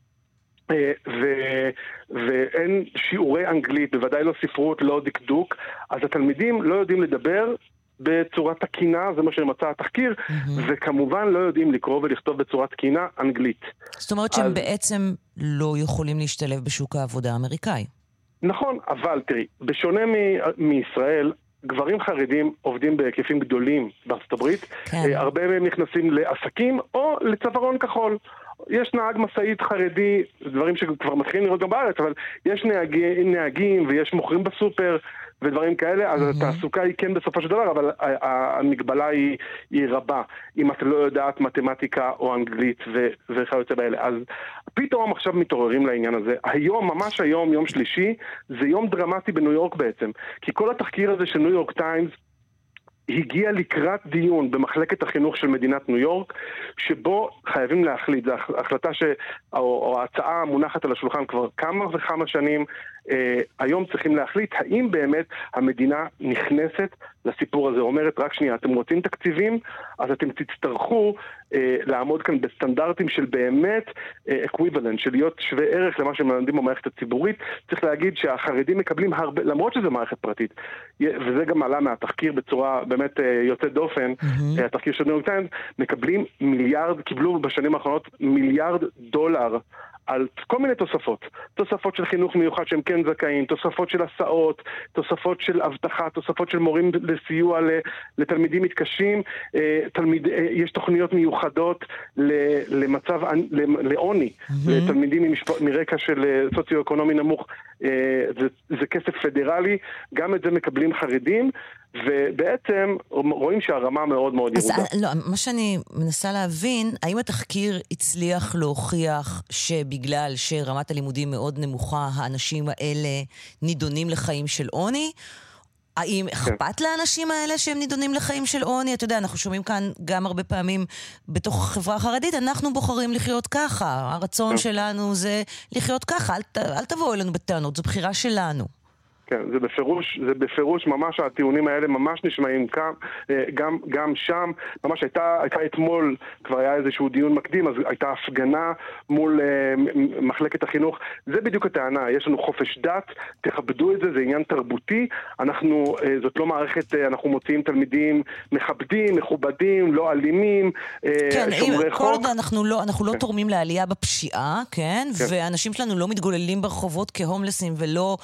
ואין שיעורי אנגלית, בוודאי לא ספרות, לא דקדוק, אז התלמידים לא יודעים לדבר בצורה תקינה, זה מה שמצא התחקיר, וכמובן לא יודעים לקרוא ולכתוב בצורה תקינה אנגלית. זאת אומרת שהם בעצם לא יכולים להשתלב בשוק העבודה האמריקאי. נכון, אבל תראי, בשונה מישראל, גברים חרדים עובדים בהיקפים גדולים בארצות הברית, הרבה מהם נכנסים לעסקים או לצווארון כחול. יש נהג מסעית חרדי, דברים שכבר מתחילים לראות גם בארץ, אבל יש נהגים ויש מוכרים בסופר ודברים כאלה, אז התעסוקה היא כן בסופו של דבר, אבל המגבלה היא רבה, אם את לא יודעת מתמטיקה או אנגלית וכיוצא באלה. אז פתאום עכשיו מתעוררים לעניין הזה. היום, ממש היום, יום שלישי, זה יום דרמטי בניו יורק בעצם, כי כל התחקיר הזה של ניו יורק טיימס הגיע לקראת דיון במחלקת החינוך של מדינת ניו יורק, שבו חייבים להחליט, זו החלטה או ההצעה המונחת על השולחן כבר כמה וכמה שנים, היום צריכים להחליט האם באמת המדינה נכנסת לסיפור הזה. אומרת, רק שנייה, אתם רוצים תקציבים, אז אתם תצטרכו לעמוד כאן בסטנדרטים של באמת equivalent, של להיות שווה ערך למה שמלמדים במערכת הציבורית. צריך להגיד שהחרדים מקבלים הרבה, למרות שזה מערכת פרטית, וזה גם עלה מהתחקיר בצורה באמת יוצאת דופן, התחקיר של ניו יורק טיימס, מקבלים קיבלו בשנים האחרונות $1 מיליארד על כל מיני תוספות של חינוך מיוחד שהם כן זכאים, תוספות של הסעות, תוספות של הבטחה, תוספות של מורים לסיוע לתלמידים מתקשים, יש תוכניות מיוחדות למצב, לעוני, לתלמידים מרקע של סוציו-אקונומי נמוך, זה כסף פדרלי, גם את זה מקבלים חרדים, ובעצם רואים שהרמה מאוד מאוד ירודה. אז לא, מה שאני מנסה להבין, האם התחקיר הצליח להוכיח שבגלל שרמת הלימודים מאוד נמוכה, האנשים האלה נידונים לחיים של עוני? האם אכפת לאנשים האלה שהם נידונים לחיים של עוני? אתה יודע, אנחנו שומעים כאן גם הרבה פעמים בתוך החברה החרדית, אנחנו בוחרים לחיות ככה, הרצון שלנו זה לחיות ככה, אל תבואו אלינו בטענות, זו בחירה שלנו. כן, זה בפירוש ממש, הטיעונים האלה ממש נשמעים גם שם, ממש הייתה אתמול, כבר היה איזשהו דיון מקדים, אז הייתה הפגנה מול מחלקת החינוך, זה בדיוק הטענה, יש לנו חופש דת, תכבדו את זה, זה עניין תרבותי, זאת לא מערכת, אנחנו מוציאים תלמידים מכבדים, מכובדים, לא אלימים, שומרי חוק. כל עוד אנחנו לא תורמים לעלייה בפשיעה, כן? ואנשים שלנו לא מתגוללים ברחובות כהומלסים ולא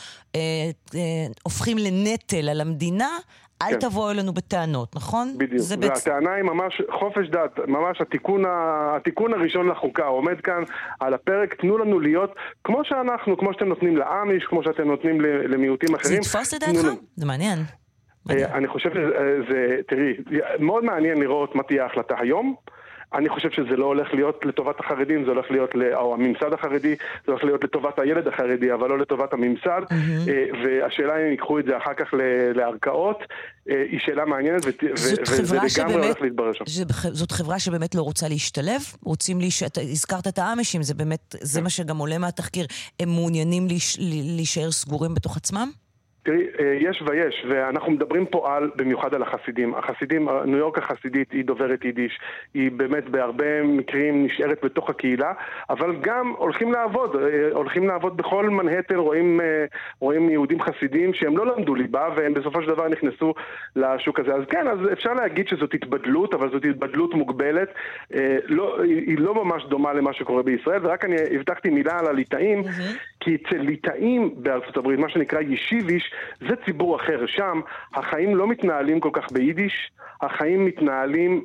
הופכים לנטל על המדינה, אל תבואו אלינו בטענות, נכון? בדיוק, והטענה היא ממש חופש דת, ממש התיקון הראשון לחוקה, עומד כאן על הפרק, תנו לנו להיות כמו שאנחנו, כמו שאתם נותנים לאמיש, כמו שאתם נותנים למיעוטים אחרים. זה יתפוס לדעתך? זה מעניין. אני חושב שזה, תראי, מאוד מעניין לראות מה תהיה ההחלטה היום, אני חושב שזה לא הולך להיות לטובת החרדים, זה הולך להיות, או הממסד החרדי, זה הולך להיות לטובת הילד החרדי, אבל לא לטובת הממסד, והשאלה אם ייקחו את זה אחר כך לערכאות, היא שאלה מעניינת, וזה לגמרי הולך להתברר שם. זאת חברה שבאמת לא רוצה להשתלב? רוצים הזכרת את האמישים, זה באמת, זה מה שגם עולה מהתחקיר, הם מעוניינים להישאר סגורים בתוך עצמם? תראי, יש ויש, ואנחנו מדברים פה במיוחד על החסידים. ניו יורק החסידית היא דוברת יידיש, היא באמת בהרבה מקרים נשארת בתוך הקהילה, אבל גם הולכים לעבוד בכל מנהטן, רואים יהודים חסידים שהם לא למדו ליבה, והם בסופו של דבר נכנסו לשוק הזה. אז כן, אז אפשר להגיד שזאת התבדלות, אבל זאת התבדלות מוגבלת, היא לא ממש דומה למה שקורה בישראל, ורק אני הבטחתי מילה על הליטאים, כי אצל ליטאים בארצות הברית, מה שנקרא ישיביש, זה ציבור אחר. שם החיים לא מתנהלים כל כך ביידיש, החיים מתנהלים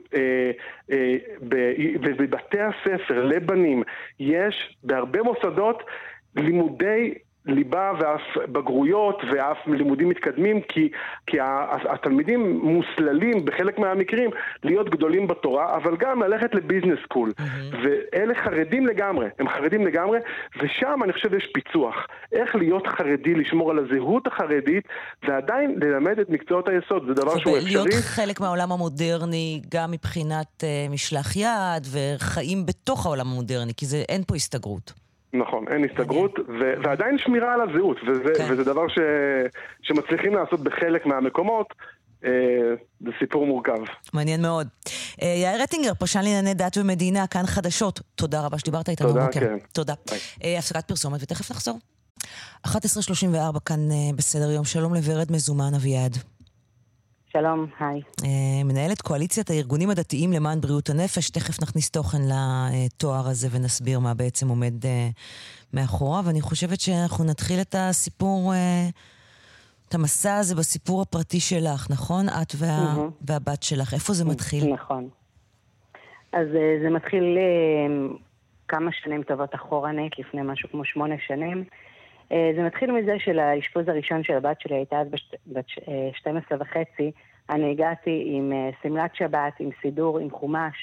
בבתי הספר לבנים. יש בהרבה מוסדות לימודי ליבה ואף בגרויות ואף לימודים מתקדמים, כי התלמידים מוסללים בחלק מהמקרים להיות גדולים בתורה, אבל גם ללכת לביזנס סקול. ואלה חרדים לגמרי, הם חרדים לגמרי, ושם אני חושב יש פיצוח. איך להיות חרדי, לשמור על הזהות החרדית, ועדיין ללמד את מקצועות היסוד. זה דבר שהוא אפשרי. להיות חלק מהעולם המודרני, גם מבחינת משלח יד, וחיים בתוך העולם המודרני, כי אין פה הסתגרות. נכון, אין הסתגרות, ועדיין שמירה על הזהות, וזה דבר שמצליחים לעשות בחלק מהמקומות, זה סיפור מורכב. מעניין מאוד. יאיר רטינגר, פרשן לענייני דת ומדינה, כאן חדשות, תודה רבה שדיברת איתנו. תודה, כן. תודה. הפסקת פרסומת ותכף נחזור. 11:34 כאן בסדר יום, שלום לוורד מזומן אביעד. שלום, היי. מנהלת קואליציית הארגונים הדתיים למען בריאות הנפש, תכף נכניס תוכן לתואר הזה ונסביר מה בעצם עומד מאחורה, ואני חושבת שאנחנו נתחיל את הסיפור, את המסע הזה בסיפור הפרטי שלך, נכון? את והבת שלך. איפה זה מתחיל? נכון. אז זה מתחיל כמה שנים טובות אחורנית, לפני משהו כמו 8 שנים. זה מתחיל מזה שלאשפוז הראשון של הבת שלי הייתה אז בת 12 וחצי. אני הגעתי עם סמלת שבת, עם סידור, עם חומש,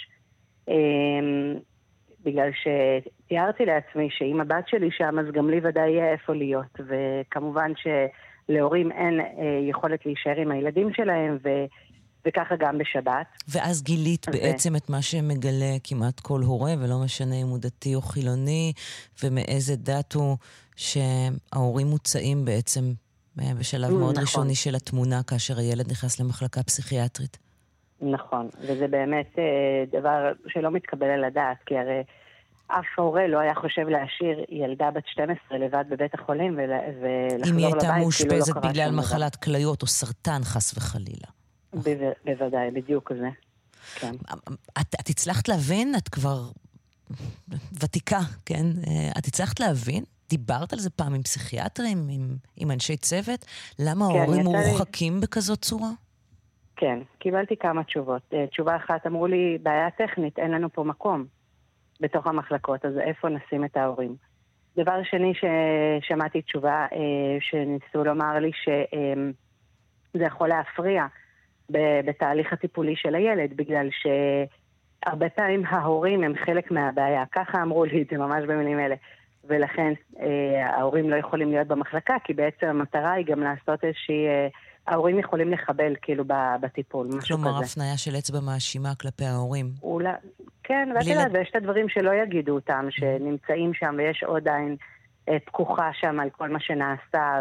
בגלל שתיארתי לעצמי שאם הבת שלי שם, אז גם לי ודאי יהיה איפה להיות. וכמובן שלהורים אין יכולת להישאר עם הילדים שלהם, וככה גם בשבת. ואז גילית בעצם את מה שמגלה כמעט כל הורה, ולא משנה אם הוא דתי או חילוני, ומאיזה דת הוא, שההורים מוצאים בעצם בשלב מאוד ראשוני של התמונה, כאשר הילד נכנס למחלקה פסיכיאטרית. נכון, וזה באמת דבר שלא מתקבל על הדעת, כי הרי אף הורה לא היה חושב להשאיר ילדה בת 12 לבד בבית החולים ולחזור לבית. אם היא הייתה מאושפזת בגלל מחלת כליות או סרטן חס וחלילה. בוודאי, בדיוק זה. כן. את הצלחת להבין, את כבר ותיקה, כן? את הצלחת להבין? דיברת על זה פעם עם פסיכיאטרים, עם אנשי צוות? למה ההורים מורחקים בכזאת צורה? כן, קיבלתי כמה תשובות. תשובה אחת, אמרו לי, בעיה טכנית, אין לנו פה מקום בתוך המחלקות, אז איפה נשים את ההורים? דבר שני ששמעתי תשובה שניסו לומר לי שזה יכול להפריע בתהליך הטיפולי של הילד, בגלל שהרבה פעמים ההורים הם חלק מהבעיה. ככה אמרו לי את זה ממש במילים אלה. ולכן ההורים לא יכולים להיות במחלקה, כי בעצם המטרה היא גם לעשות איזושהי... ההורים יכולים לחבל כאילו בטיפול, משהו כזה. כלומר, הפניה של אצבע מאשימה כלפי ההורים. אולי, כן, ויש את הדברים שלא יגידו אותם, שנמצאים שם ויש עוד עין פקוחה שם על כל מה שנעשה,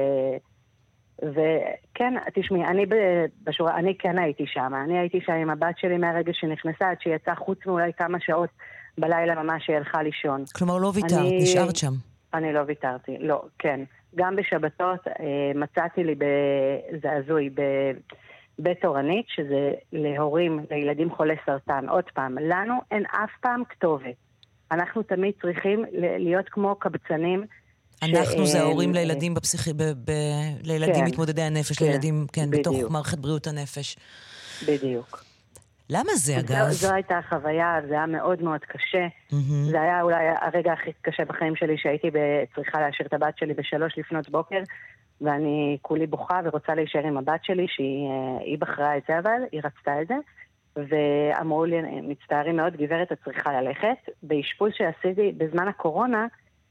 וכן, תשמעי, אני כן הייתי שם, אני הייתי שם עם הבת שלי מהרגע שנכנסה, עד שיצאה חוץ מאולי כמה שעות בלילה ממש שהיא הלכה לישון. כלומר, לא ויתרת, נשארת שם. אני לא ויתרתי, לא, כן. גם בשבתות מצאתי לי בזעזוי בבית תורנית, שזה להורים, לילדים חולי סרטן. עוד פעם, לנו אין אף פעם כתובת. אנחנו תמיד צריכים להיות כמו קבצנים. אנחנו זה ההורים לילדים לילדים מתמודדי הנפש, לילדים, כן, בתוך מערכת בריאות הנפש. בדיוק. למה זה, אגב? זו הייתה החוויה, זה היה מאוד מאוד קשה. זה היה אולי הרגע הכי קשה בחיים שלי, שהייתי צריכה להשאיר את הבת שלי 3 לפנות בוקר, ואני כולי בוכה ורוצה להישאר עם הבת שלי, שהיא בחרה את זה, אבל היא רצתה את זה, ואמרו לי, מצטערים מאוד, גברת, את צריכה ללכת. באשפוז שעשיתי בזמן הקורונה,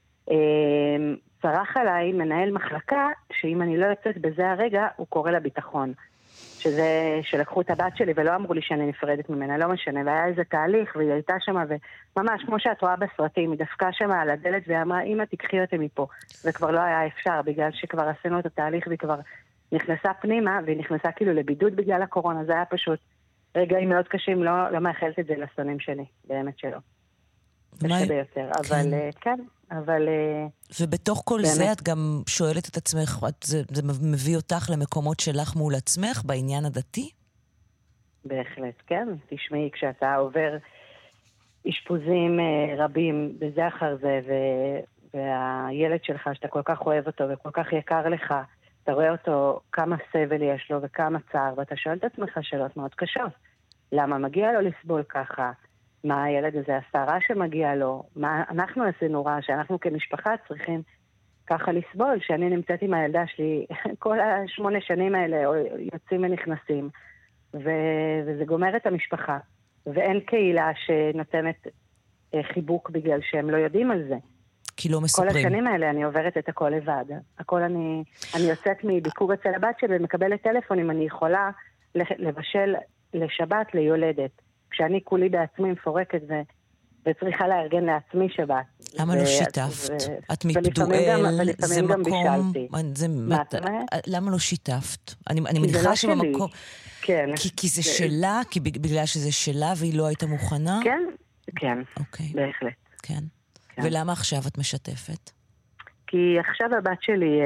צרח עליי מנהל מחלקה, שאם אני לא יוצאת בזה הרגע, הוא קורא לביטחון. שזה שלקחו את הבת שלי ולא אמרו לי שאני נפרדת ממנה, לא משנה, והיה איזה תהליך והיא הייתה שמה, וממש כמו שאת רואה בסרטים, היא דפקה שמה על הדלת ואמרה, אמא תקחי אותי מפה, וכבר לא היה אפשר, בגלל שכבר עשינו את התהליך והיא כבר נכנסה פנימה, והיא נכנסה כאילו לבידוד בגלל הקורונה, זה היה פשוט רגעים מאוד קשים, לא מאחלת את זה לסונים שלי, באמת שלא. קשה ביותר, אבל כן, אבל... ובתוך כל זה את גם שואלת את עצמך, זה מביא אותך למקומות שלך מול עצמך בעניין הדתי? בהחלט, כן. תשמעי, כשאתה עובר אשפוזים רבים בזה אחר זה, והילד שלך, שאתה כל כך אוהב אותו וכל כך יקר לך, אתה רואה אותו כמה סבל יש לו וכמה צער, ואתה שואל את עצמך שאלות מאוד קשות. למה מגיע לו לסבול ככה? מה הילד הזה עשה רע שמגיע לו, מה אנחנו עשינו רע, שאנחנו כמשפחה צריכים ככה לסבול, שאני נמצאת עם הילדה שלי, כל 8 שנים האלה יוצאים ונכנסים, וזה גומר את המשפחה, ואין קהילה שנותנת חיבוק בגלל שהם לא יודעים על זה. כי לא מספרים. כל השנים האלה אני עוברת את הכל לבד, הכל אני יוצאת מביקור אצל הבת שלי ומקבלת טלפון אם אני יכולה לבשל לשבת ליולדת. כשאני כולי בעצמי מפורקת וצריכה לארגן לעצמי שבת. למה לא שיתפת? את מפדואל, זה מקום... למה לא שיתפת? אני מניחה שבמקום... כי זה שלה, כי בגלל שזה שלה והיא לא הייתה מוכנה? כן, בהחלט. כן. ולמה עכשיו את משתפת? כי עכשיו הבת שלי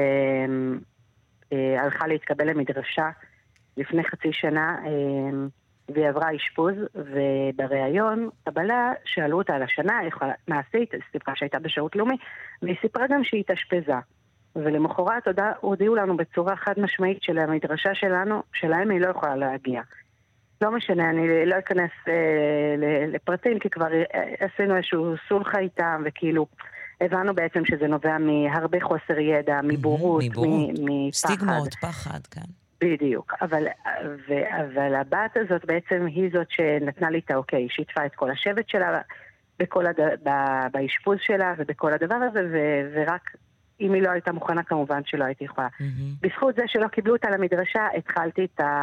הלכה להתקבל למדרשה לפני חצי שנה, והיא עברה אשפוז, ובריאיון קבלה שאלו אותה על השנה, מה עשית? סיפרה שהייתה בשירות לאומי, והיא סיפרה גם שהיא התאשפזה. ולמחרת הודיעו לנו בצורה חד משמעית שלמדרשה שלהם היא לא יכולה להגיע. לא משנה, אני לא אכנס לפרטים, כי כבר עשינו איזשהו סולחה איתם, וכאילו הבנו בעצם שזה נובע מהרבה חוסר ידע, מבורות, מפחד. סטיגמות, פחד, כן. בדיוק, אבל הבת הזאת בעצם היא זאת שנתנה לי את האוקיי, שיתפה את כל השבט שלה, באשפוז שלה ובכל הדבר הזה, ורק אם היא לא הייתה מוכנה כמובן שלא הייתי יכולה. בזכות זה שלא קיבלו אותה למדרשה, התחלתי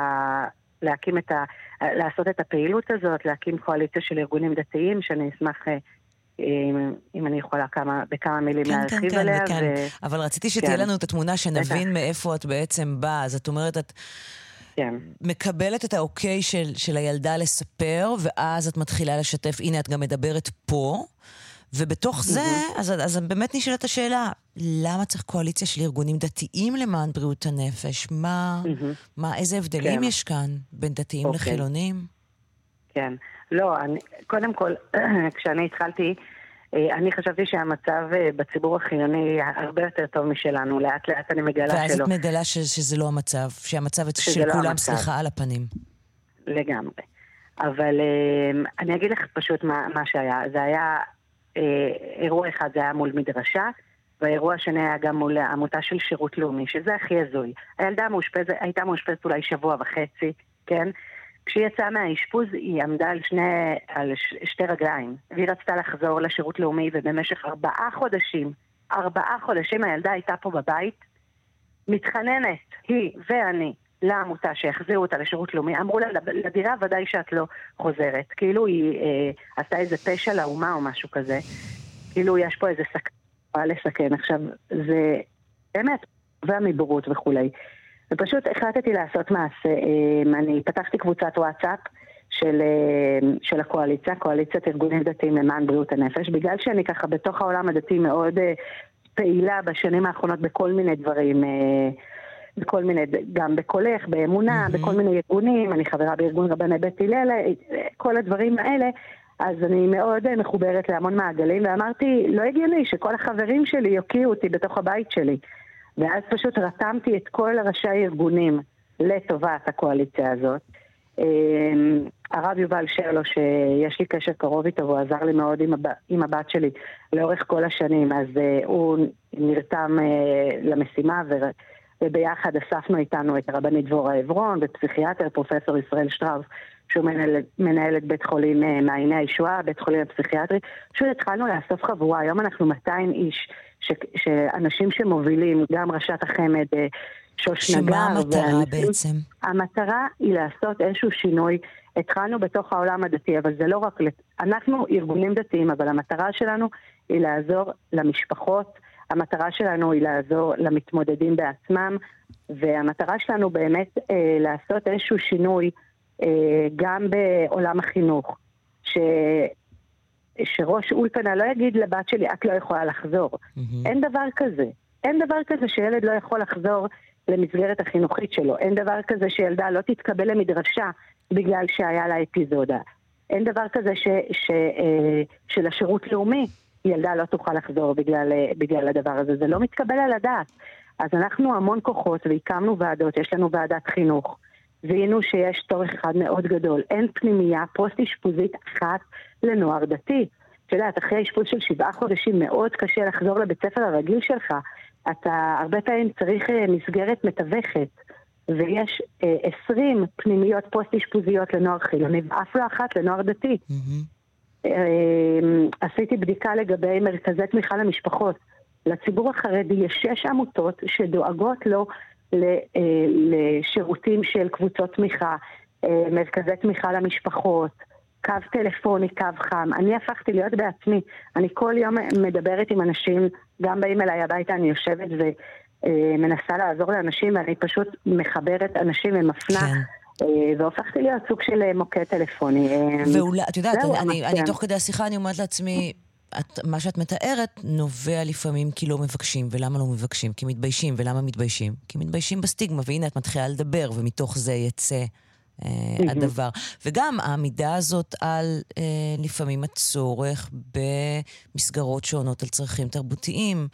לעשות את הפעילות הזאת, להקים קואליציה של ארגונים דתיים, שאני אשמח אם אני יכולה בכמה מילים להרחיב עליה. אבל רציתי שתהיה לנו את התמונה שנבין מאיפה את בעצם באה. זאת אומרת, את מקבלת את האוקיי של הילדה לספר, ואז את מתחילה לשתף, הנה את גם מדברת פה, ובתוך זה, אז באמת נשאלת השאלה, למה צריך קואליציה של ארגונים דתיים למען בריאות הנפש? איזה הבדלים יש כאן בין דתיים לחילונים? כן, לא, קודם כל, כשאני התחלתי, אני חשבתי שהמצב בציבור החילוני הרבה יותר טוב משלנו, לאט לאט אני מגלה שלא. ואז את מגלה שזה לא המצב, שהמצב של כולם סליחה על הפנים. לגמרי. אבל אני אגיד לך פשוט מה שהיה. זה היה, אירוע אחד זה היה מול מדרשה, והאירוע השני היה גם מול עמותה של שירות לאומי, שזה הכי הזוי. הילדה הייתה מאושפזת אולי שבוע וחצי, כן? כשהיא יצאה מהאשפוז, היא עמדה על שתי רגליים, והיא רצתה לחזור לשירות לאומי, ובמשך 4 חודשים הילדה הייתה פה בבית, מתחננת, היא ואני, לעמותה שהחזירו אותה לשירות לאומי, אמרו לה, לדירה ודאי שאת לא חוזרת, כאילו היא עשתה איזה פשע לאומה או משהו כזה, כאילו יש פה איזה לסכן. עכשיו, זה באמת, והמבורות וכולי. ופשוט החלטתי לעשות מעשה, אני פתחתי קבוצת וואטסאפ של הקואליציה, קואליציית ארגונים דתיים למען בריאות הנפש, בגלל שאני ככה בתוך העולם הדתי מאוד פעילה בשנים האחרונות בכל מיני דברים, גם בקולך, באמונה, בכל מיני ארגונים, אני חברה בארגון רבני בית הלל, כל הדברים האלה, אז אני מאוד מחוברת להמון מעגלים, ואמרתי, לא הגיוני שכל החברים שלי יוקיעו אותי בתוך הבית שלי. ואז פשוט רתמתי את כל ראשי הארגונים לטובת הקואליציה הזאת. הרב יובל שרלו, שיש לי קשר קרוב איתו, והוא עזר לי מאוד עם הבת שלי לאורך כל השנים, אז הוא נרתם למשימה, וביחד אספנו איתנו את הרבנית דבורה עברון, ופסיכיאטר פרופסור ישראל שטראוס, שהוא מנהל את בית חולים מעייני הישועה, בית חולים הפסיכיאטרי. פשוט התחלנו לאסוף חבורה, היום אנחנו 200 איש, שאנשים שמובילים, גם ראשת החמד, שוש נגר. שמה המטרה בעצם? המטרה היא לעשות איזשהו שינוי. התחלנו בתוך העולם הדתי, אבל זה לא רק, אנחנו ארגונים דתיים, אבל המטרה שלנו היא לעזור למשפחות, המטרה שלנו היא לעזור למתמודדים בעצמם, והמטרה שלנו באמת לעשות איזשהו שינוי, גם בעולם החינוך, שראש אולפנה לא יגיד לבת שלי, את לא יכולה לחזור. אין דבר כזה. אין דבר כזה שילד לא יכול לחזור למסגרת החינוכית שלו. אין דבר כזה שילדה לא תתקבל למדרשה בגלל שהיה לה אפיזודה. אין דבר כזה שלשירות לאומי ילדה לא תוכל לחזור בגלל הדבר הזה. זה לא מתקבל על הדעת. אז אנחנו המון כוחות והקמנו ועדות. יש לנו ועדת חינוך. והיינו שיש צורך אחד מאוד גדול. אין פנימייה פוסט-אשפוזית אחת לנוער דתי. אתה יודעת, אחרי אשפוז של 7 חודשים מאוד קשה לחזור לבית ספר הרגיל שלך. אתה הרבה פעמים צריך מסגרת מתווכת, ויש 20 פנימיות פוסט-אשפוזיות לנוער חילוני, ואף לא אחת לנוער דתי. עשיתי בדיקה לגבי מרכזי תמיכה למשפחות. לציבור החרדי יש 6 עמותות שדואגות לו לשירותים של קבוצות תמיכה, מרכזי תמיכה למשפחות, קו טלפוני, קו חם. אני הפכתי להיות בעצמי. אני כל יום מדברת עם אנשים, גם באים אליי הביתה, אני יושבת ומנסה לעזור לאנשים, ואני פשוט מחברת אנשים ומפנה, והופכתי להיות סוג של מוקד טלפוני. ואולי, את יודעת, אני תוך כדי השיחה אני אומרת לעצמי, מה שאת מתארת נובע לפעמים כי לא מבקשים, ולמה לא מבקשים? כי מתביישים, ולמה מתביישים? כי מתביישים בסטיגמה, והנה את מתחילה לדבר, ומתוך זה יצא הדבר. וגם העמידה הזאת על לפעמים הצורך במסגרות שונות על צרכים תרבותיים,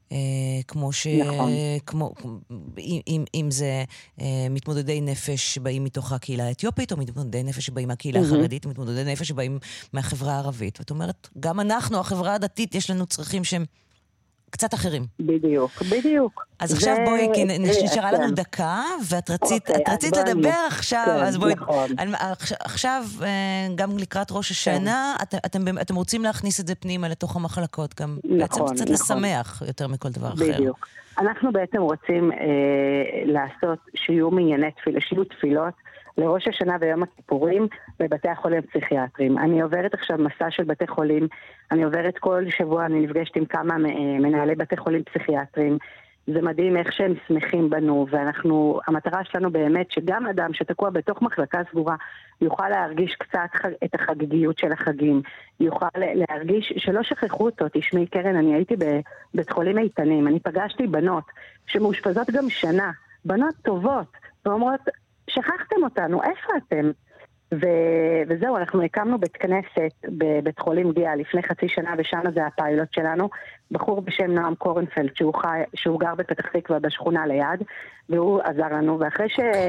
אם זה מתמודדי נפש שבאים מתוך הקהילה האתיופית, או מתמודדי נפש שבאים מהקהילה החרדית, או מתמודדי נפש שבאים מהחברה הערבית. ואת אומרת, גם אנחנו, החברה הדתית, יש לנו צרכים שהם קצת אחרים. בדיוק. אז עכשיו בואי, כי נשארה לנו דקה, ואת רצית לדבר עכשיו, אז בואי, עכשיו, גם לקראת ראש השנה, אתם רוצים להכניס את זה פנימה לתוך המחלקות, גם בעצם קצת לשמח יותר מכל דבר אחר. בדיוק. אנחנו בעצם רוצים לעשות שיהיו מנייני תפילה, שיהיו תפילות, לראש השנה ויום הכיפורים בבתי החולים הפסיכיאטריים. אני עוברת עכשיו מסע של בתי חולים, אני עוברת כל שבוע, אני נפגשת עם כמה מנהלי בתי חולים פסיכיאטריים, זה מדהים איך שהם שמחים בנו, המטרה שלנו באמת שגם אדם שתקוע בתוך מחלקה סגורה יוכל להרגיש קצת את החגיגיות של החגים, יוכל להרגיש שלא שכחו אותו. תשמעי קרן, אני הייתי בבית חולים איתנים, אני פגשתי בנות שמאושפזות גם שנה, בנות טובות, ואומרות, שכחתם אותנו, איפה אתם? וזהו, אנחנו הקמנו בית כנסת בבית חולים גאה לפני חצי שנה, ושם זה הפיילוט שלנו, בחור בשם נועם קורנפלד, שהוא גר בפתח תקווה בשכונה ליד, והוא עזר לנו, ואחרי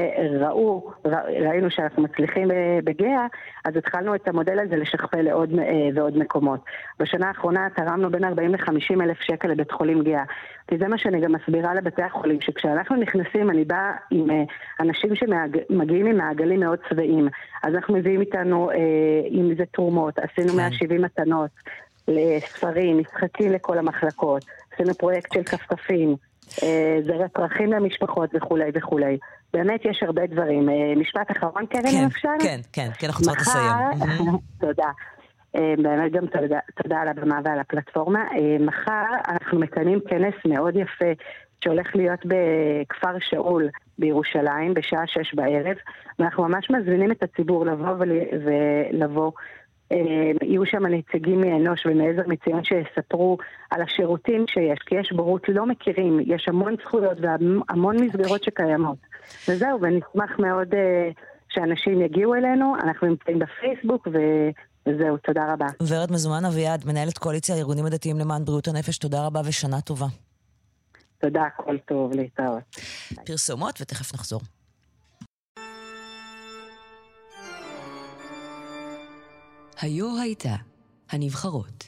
ראינו שאנחנו מצליחים בגאה, אז התחלנו את המודל הזה לשכפל לעוד ועוד מקומות. בשנה האחרונה תרמנו בין 40 ל-50 אלף שקל לבית חולים גאה, כי זה מה שאני גם מסבירה לבתי החולים, שכשאנחנו נכנסים, אני באה עם אנשים שמגיעים עם מעגלים מאוד צבעים, אז אנחנו מביאים איתנו, אם זה תרומות, עשינו 170 מתנות, לספרים, משחקים לכל המחלקות, עשינו פרויקט של כפכפים, זה פרחים למשפחות וכולי וכולי. באמת יש הרבה דברים. משפט אחרון, קרן, אם אפשר? כן, אנחנו צריכות לסיים. תודה. באמת גם תודה על הבמה ועל הפלטפורמה. מחר אנחנו מקיימים כנס מאוד יפה שהולך להיות בכפר שאול בירושלים בשעה 6 בערב, ואנחנו ממש מזמינים את הציבור לבוא יהיו שם נציגים מאנוש ומעזר מציון שיספרו על השירותים שיש, כי יש ברות לא מכירים, יש המון זכויות והמון מסגרות שקיימות. וזהו, ונשמח מאוד שאנשים יגיעו אלינו, אנחנו נמצאים בפייסבוק וזהו, תודה רבה. ורד מזומן אביעד, מנהלת קואליציה הארגונים הדתיים למען בריאות הנפש, תודה רבה ושנה טובה. תודה, הכל טוב, להתראות. פרסומות ותכף נחזור. היו הייתה הנבחרות.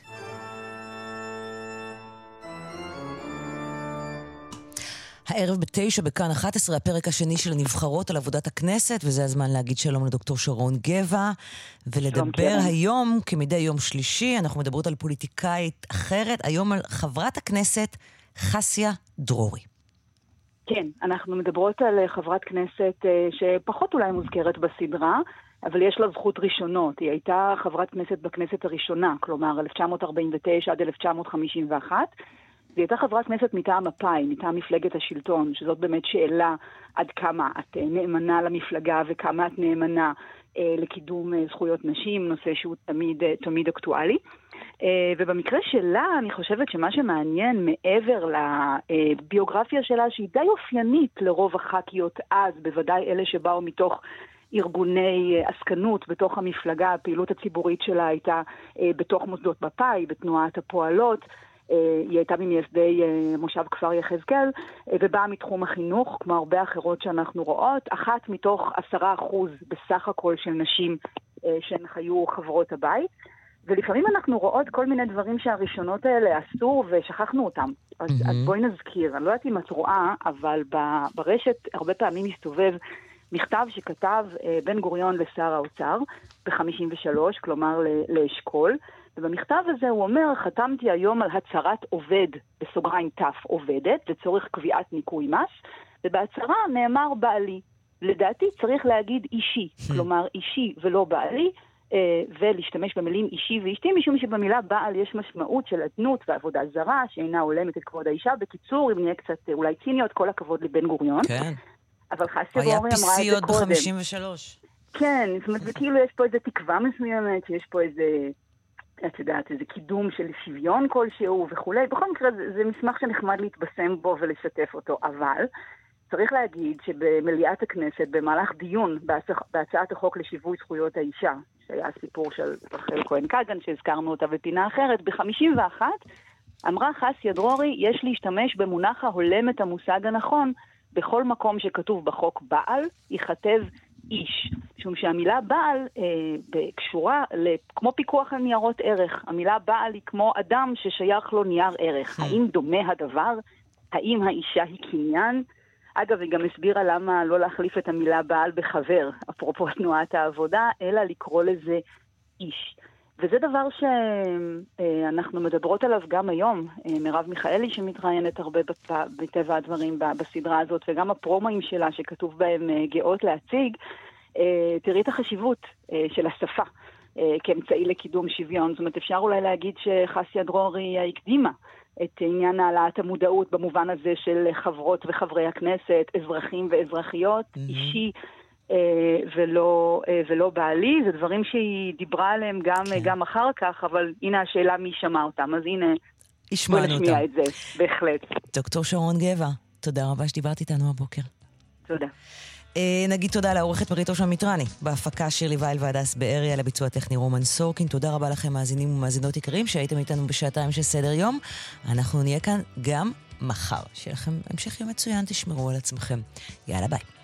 הערב ב9 בכאן 11, הפרק השני של הנבחרות על עבודת הכנסת, וזה הזמן להגיד שלום לדוקטור שרון גבע, ולדבר היום, כמדי יום שלישי, אנחנו מדברות על פוליטיקאית אחרת, היום על חברת הכנסת חסיה דרורי. כן, אנחנו מדברות על חברת כנסת שפחות אולי מוזכרת בסדרה, אבל יש לה זכות ראשונות. היא הייתה חברת כנסת בכנסת הראשונה, כלומר 1949 עד 1951, והיא הייתה חברת כנסת מטעם מפא"י, מטעם מפלגת השלטון, שזאת באמת שאלה עד כמה את נאמנה למפלגה וכמה את נאמנה לקידום זכויות נשים, נושא שהוא תמיד אקטואלי. ובמקרה שלה אני חושבת שמה שמעניין מעבר לביוגרפיה שלה, שהיא די אופיינית לרוב הח"כיות אז, בוודאי אלה שבאו מתוך ארגוני עסקנות בתוך המפלגה, הפעילות הציבורית שלה הייתה בתוך מוסדות מפא"י, בתנועת הפועלות, היא הייתה ממייסדי מושב כפר יחזקאל, ובאה מתחום החינוך, כמו הרבה אחרות שאנחנו רואות, אחת מתוך 10% בסך הכל של נשים שהן חיו חברות הבית, ולפעמים אנחנו רואות כל מיני דברים שהראשונות האלה עשו ושכחנו אותם. אז בואי נזכיר, אני לא יודעת אם את רואה, אבל ברשת הרבה פעמים מסתובב מכתב שכתב בן גוריון לשר האוצר ב-53, כלומר לאשכול, ובמכתב הזה הוא אומר, חתמתי היום על הצהרת עובד, בסוגריים תף עובדת, לצורך קביעת ניכוי מס, ובהצהרה נאמר בעלי. לדעתי צריך להגיד אישי, כלומר אישי ולא בעלי, ולהשתמש במילים אישי ואשתי, משום שבמילה בעל יש משמעות של אדנות ועבודה זרה, שאינה הולמת את כבוד האישה. בקיצור, אם נהיה קצת אולי ציניות, כל הכבוד לבן גוריון. כן. אבל חסיה דרורי אמרה את זה קודם. היה PC עוד ב-53. כן, זאת אומרת, וכאילו יש פה איזו תקווה מסוימת, שיש פה איזה, את יודעת, איזה קידום של שוויון כלשהו וכולי. בכל מקרה, זה מסמך שנחמד להתבשם בו ולשתף אותו, אבל צריך להגיד שבמליאת הכנסת, במהלך דיון בהצעת החוק לשיווי זכויות האישה, שהיה הסיפור של רחל כהן קגן, שהזכרנו אותה בפינה אחרת, ב-51, אמרה חסיה דרורי, יש להשתמש במונח ההולם את המושג הנכון, בכל מקום שכתוב בחוק בעל, ייכתב איש. משום שהמילה בעל קשורה כמו פיקוח על ניירות ערך. המילה בעל היא כמו אדם ששייך לו נייר ערך. האם דומה הדבר? האם האישה היא קניין? אגב, היא גם הסבירה למה לא להחליף את המילה בעל בחבר, אפרופו תנועת העבודה, אלא לקרוא לזה איש. וזה דבר שאנחנו מדברות עליו גם היום. מרב מיכאלי שמתראיינת הרבה בטבע הדברים בסדרה הזאת, וגם הפרומואים שלה שכתוב בהם גאות להציג, תראי את החשיבות של השפה כאמצעי לקידום שוויון. זאת אומרת, אפשר אולי להגיד שחסיה דרורי הקדימה את עניין העלאת המודעות במובן הזה של חברות וחברי הכנסת, אזרחים ואזרחיות, אישי ולא בעלי. זה דברים שהיא דיברה עליהם גם אחר כך, אבל הנה השאלה מי שמע אותם. אז הנה, בוא נשמיע את זה, בהחלט. דוקטור שרון גבע, תודה רבה שדיברת איתנו הבוקר. תודה. נגיד תודה לעורכת מריטו שמיטרני, בהפקה שירלי וייל והדס בארי, על הביצוע הטכני רומן סורקין. תודה רבה לכם מאזינים ומאזינות יקרים שהייתם איתנו בשעתיים של סדר יום. אנחנו נהיה כאן גם מחר. שיהיה לכם המשך יום מצוין, תשמרו על עצמכם. יאללה ביי.